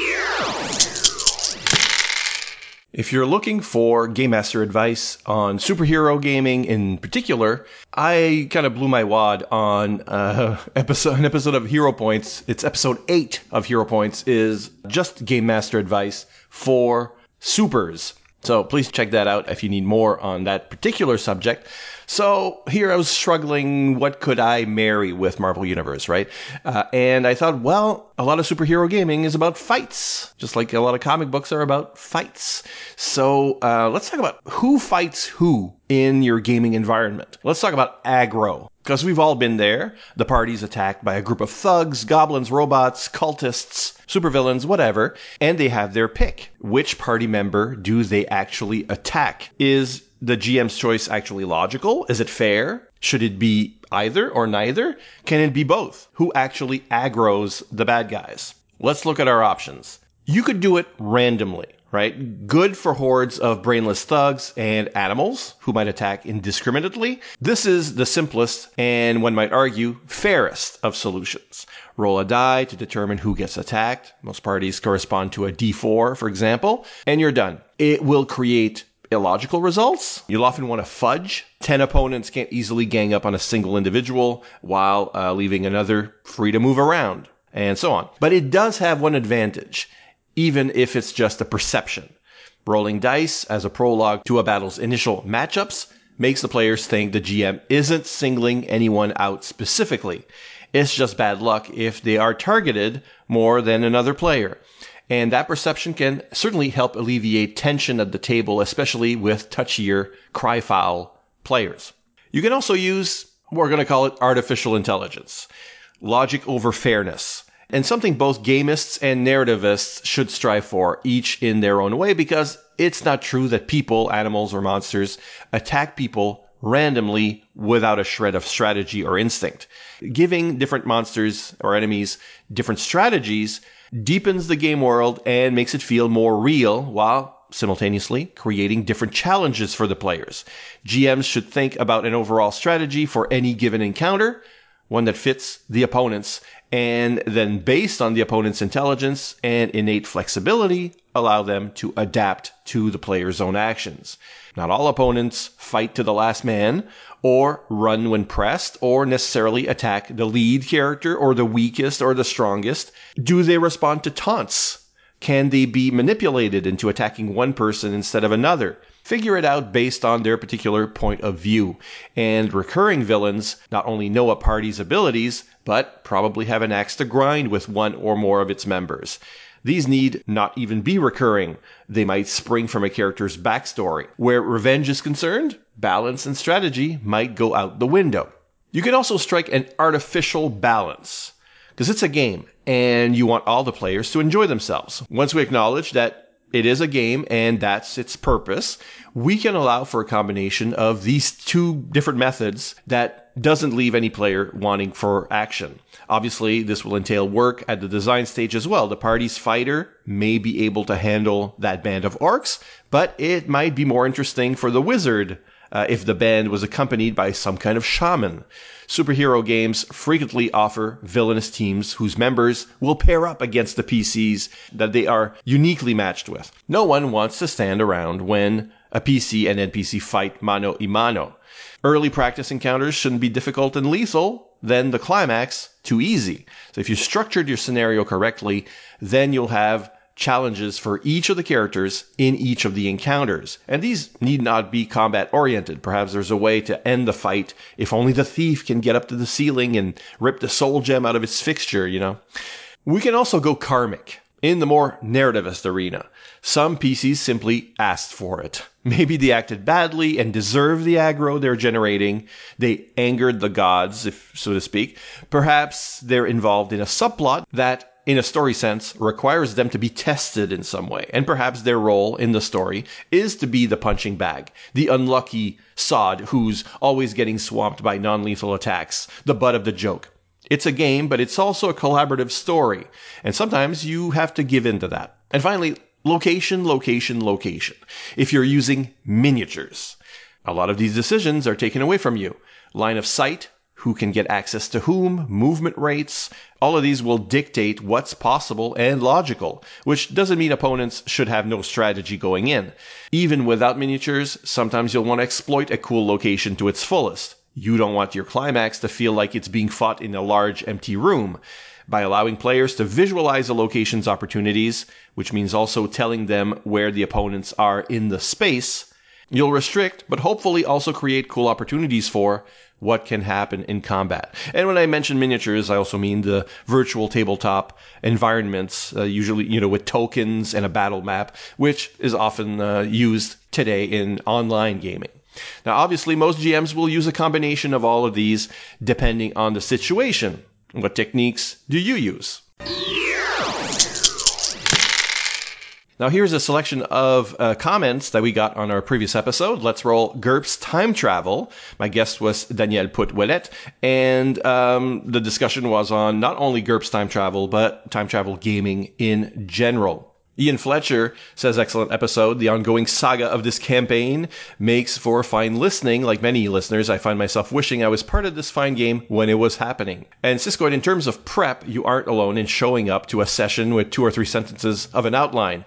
If you're looking for Game Master advice on superhero gaming in particular, I kind of blew my wad on uh, episode, an episode of Hero Points. It's episode eight of Hero Points is just Game Master advice for supers. So please check that out if you need more on that particular subject. So here I was struggling, what could I marry with Marvel Universe, right? Uh, and I thought, well, a lot of superhero gaming is about fights, just like a lot of comic books are about fights. So uh, let's talk about who fights who in your gaming environment. Let's talk about aggro, because we've all been there. The party's attacked by a group of thugs, goblins, robots, cultists, supervillains, whatever, and they have their pick. Which party member do they actually attack? Is the G M's choice actually logical? Is it fair? Should it be either or neither? Can it be both? Who actually aggroes the bad guys? Let's look at our options. You could do it randomly, right? Good for hordes of brainless thugs and animals who might attack indiscriminately. This is the simplest and, one might argue, fairest of solutions. Roll a die to determine who gets attacked. Most parties correspond to a D four, for example, and you're done. It will create illogical results. You'll often want to fudge. Ten opponents can't easily gang up on a single individual while uh, leaving another free to move around, and so on. But it does have one advantage, even if it's just a perception. Rolling dice as a prologue to a battle's initial matchups makes the players think the G M isn't singling anyone out specifically. It's just bad luck if they are targeted more than another player. And that perception can certainly help alleviate tension at the table, especially with touchier cry foul players. You can also use, we're going to call it artificial intelligence, logic over fairness, and something both gamists and narrativists should strive for, each in their own way, because it's not true that people, animals, or monsters attack people randomly without a shred of strategy or instinct. Giving different monsters or enemies different strategies deepens the game world and makes it feel more real, while simultaneously creating different challenges for the players. G Ms should think about an overall strategy for any given encounter, one that fits the opponents, and then based on the opponent's intelligence and innate flexibility, allow them to adapt to the player's own actions. Not all opponents fight to the last man, or run when pressed, or necessarily attack the lead character, or the weakest, or the strongest. Do they respond to taunts? Can they be manipulated into attacking one person instead of another? Figure it out based on their particular point of view. And recurring villains not only know a party's abilities, but probably have an axe to grind with one or more of its members. These need not even be recurring. They might spring from a character's backstory. Where revenge is concerned, balance and strategy might go out the window. You can also strike an artificial balance, because it's a game, and you want all the players to enjoy themselves. Once we acknowledge that it is a game and that's its purpose, we can allow for a combination of these two different methods that doesn't leave any player wanting for action. Obviously, this will entail work at the design stage as well. The party's fighter may be able to handle that band of orcs, but it might be more interesting for the wizard uh, if the band was accompanied by some kind of shaman. Superhero games frequently offer villainous teams whose members will pair up against the P Cs that they are uniquely matched with. No one wants to stand around when a P C and N P C fight mano a mano. Early practice encounters shouldn't be difficult and lethal, then the climax too easy. So if you structured your scenario correctly, then you'll have challenges for each of the characters in each of the encounters. And these need not be combat oriented. Perhaps there's a way to end the fight if only the thief can get up to the ceiling and rip the soul gem out of its fixture, you know. We can also go karmic in the more narrativist arena. Some P Cs simply asked for it. Maybe they acted badly and deserve the aggro they're generating. They angered the gods, if so to speak. Perhaps they're involved in a subplot that, in a story sense, requires them to be tested in some way. And perhaps their role in the story is to be the punching bag, the unlucky sod who's always getting swamped by non-lethal attacks, the butt of the joke. It's a game, but it's also a collaborative story. And sometimes you have to give in to that. And finally, location, location, location. If you're using miniatures, a lot of these decisions are taken away from you. Line of sight, who can get access to whom, movement rates, all of these will dictate what's possible and logical, which doesn't mean opponents should have no strategy going in. Even without miniatures, sometimes you'll want to exploit a cool location to its fullest. You don't want your climax to feel like it's being fought in a large empty room. by allowing players to visualize a location's opportunities, which means also telling them where the opponents are in the space. You'll restrict, but hopefully also create cool opportunities for what can happen in combat. And when I mention miniatures, I also mean the virtual tabletop environments, uh, usually, you know, with tokens and a battle map, which is often uh, used today in online gaming. Now, obviously, most G Ms will use a combination of all of these depending on the situation. What techniques do you use? Now, here's a selection of uh, comments that we got on our previous episode. Let's roll GURPS Time Travel. My guest was Danielle Put-Ouellet, and um, the discussion was on not only GURPS Time Travel, but time travel gaming in general. Ian Fletcher says, excellent episode. The ongoing saga of this campaign makes for fine listening. Like many listeners, I find myself wishing I was part of this fine game when it was happening. And Siskoid, in terms of prep, you aren't alone in showing up to a session with two or three sentences of an outline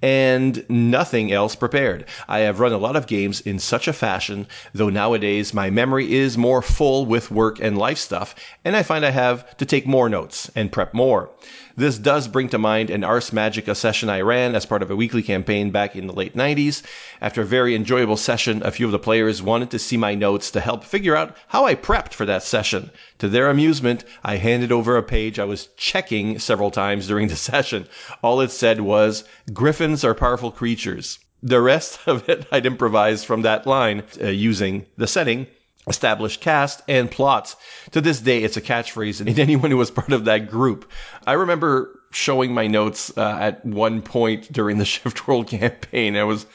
and nothing else prepared. I have run a lot of games in such a fashion, though nowadays my memory is more full with work and life stuff, and I find I have to take more notes and prep more. This does bring to mind an Ars Magica session I ran as part of a weekly campaign back in the late nineties. After a very enjoyable session, a few of the players wanted to see my notes to help figure out how I prepped for that session. To their amusement, I handed over a page I was checking several times during the session. All it said was, "Griffins are powerful creatures." The rest of it I'd improvised from that line uh, using the setting, established cast, and plots. To this day, it's a catchphrase in anyone who was part of that group. I remember showing my notes uh, at one point during the Shift World campaign. It was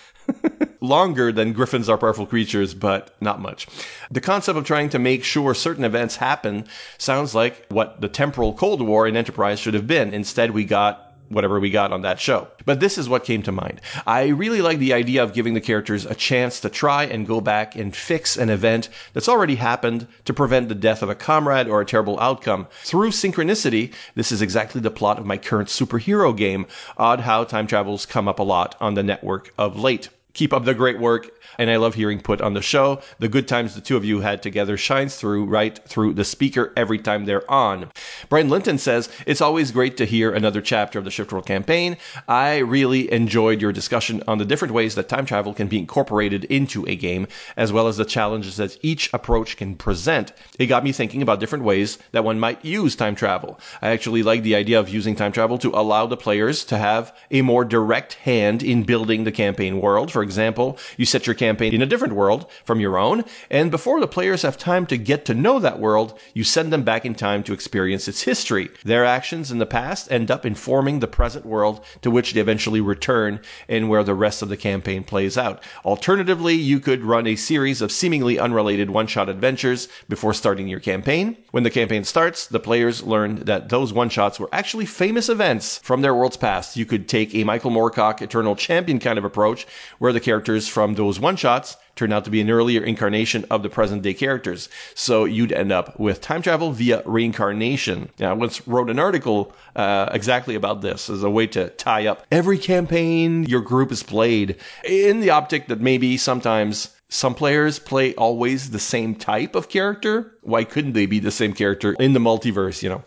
longer than Griffins are powerful creatures, but not much. The concept of trying to make sure certain events happen sounds like what the temporal Cold War in Enterprise should have been. Instead, we got whatever we got on that show. But this is what came to mind. I really like the idea of giving the characters a chance to try and go back and fix an event that's already happened to prevent the death of a comrade or a terrible outcome. Through synchronicity, this is exactly the plot of my current superhero game. Odd how time travels come up a lot on the network of late. Keep up the great work, and I love hearing Put on the show. The good times the two of you had together shines through right through the speaker every time they're on. Brian Linton says, it's always great to hear another chapter of the Shift World campaign. I really enjoyed your discussion on the different ways that time travel can be incorporated into a game, as well as the challenges that each approach can present. It got me thinking about different ways that one might use time travel. I actually like the idea of using time travel to allow the players to have a more direct hand in building the campaign world. For example, you set your campaign in a different world from your own, and before the players have time to get to know that world, you send them back in time to experience its history. Their actions in the past end up informing the present world to which they eventually return and where the rest of the campaign plays out. Alternatively, you could run a series of seemingly unrelated one-shot adventures before starting your campaign. When the campaign starts, the players learn that those one-shots were actually famous events from their world's past. You could take a Michael Moorcock Eternal Champion kind of approach, where the characters from those one-shots turn out to be an earlier incarnation of the present-day characters. So you'd end up with time travel via reincarnation. Now, I once wrote an article uh, exactly about this as a way to tie up every campaign your group has played, in the optic that maybe sometimes some players play always the same type of character. Why couldn't they be the same character in the multiverse, you know?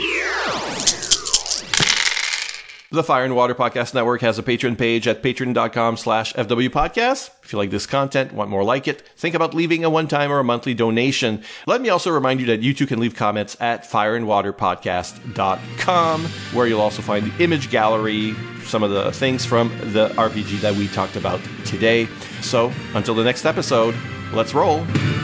The Fire and Water Podcast Network has a Patreon page at patreon.com slash FW Podcast. If you like this content, want more like it, think about leaving a one-time or a monthly donation. Let me also remind you that you too can leave comments at fire and water podcast dot com, where you'll also find the image gallery, some of the things from the R P G that we talked about today. So, until the next episode, let's roll.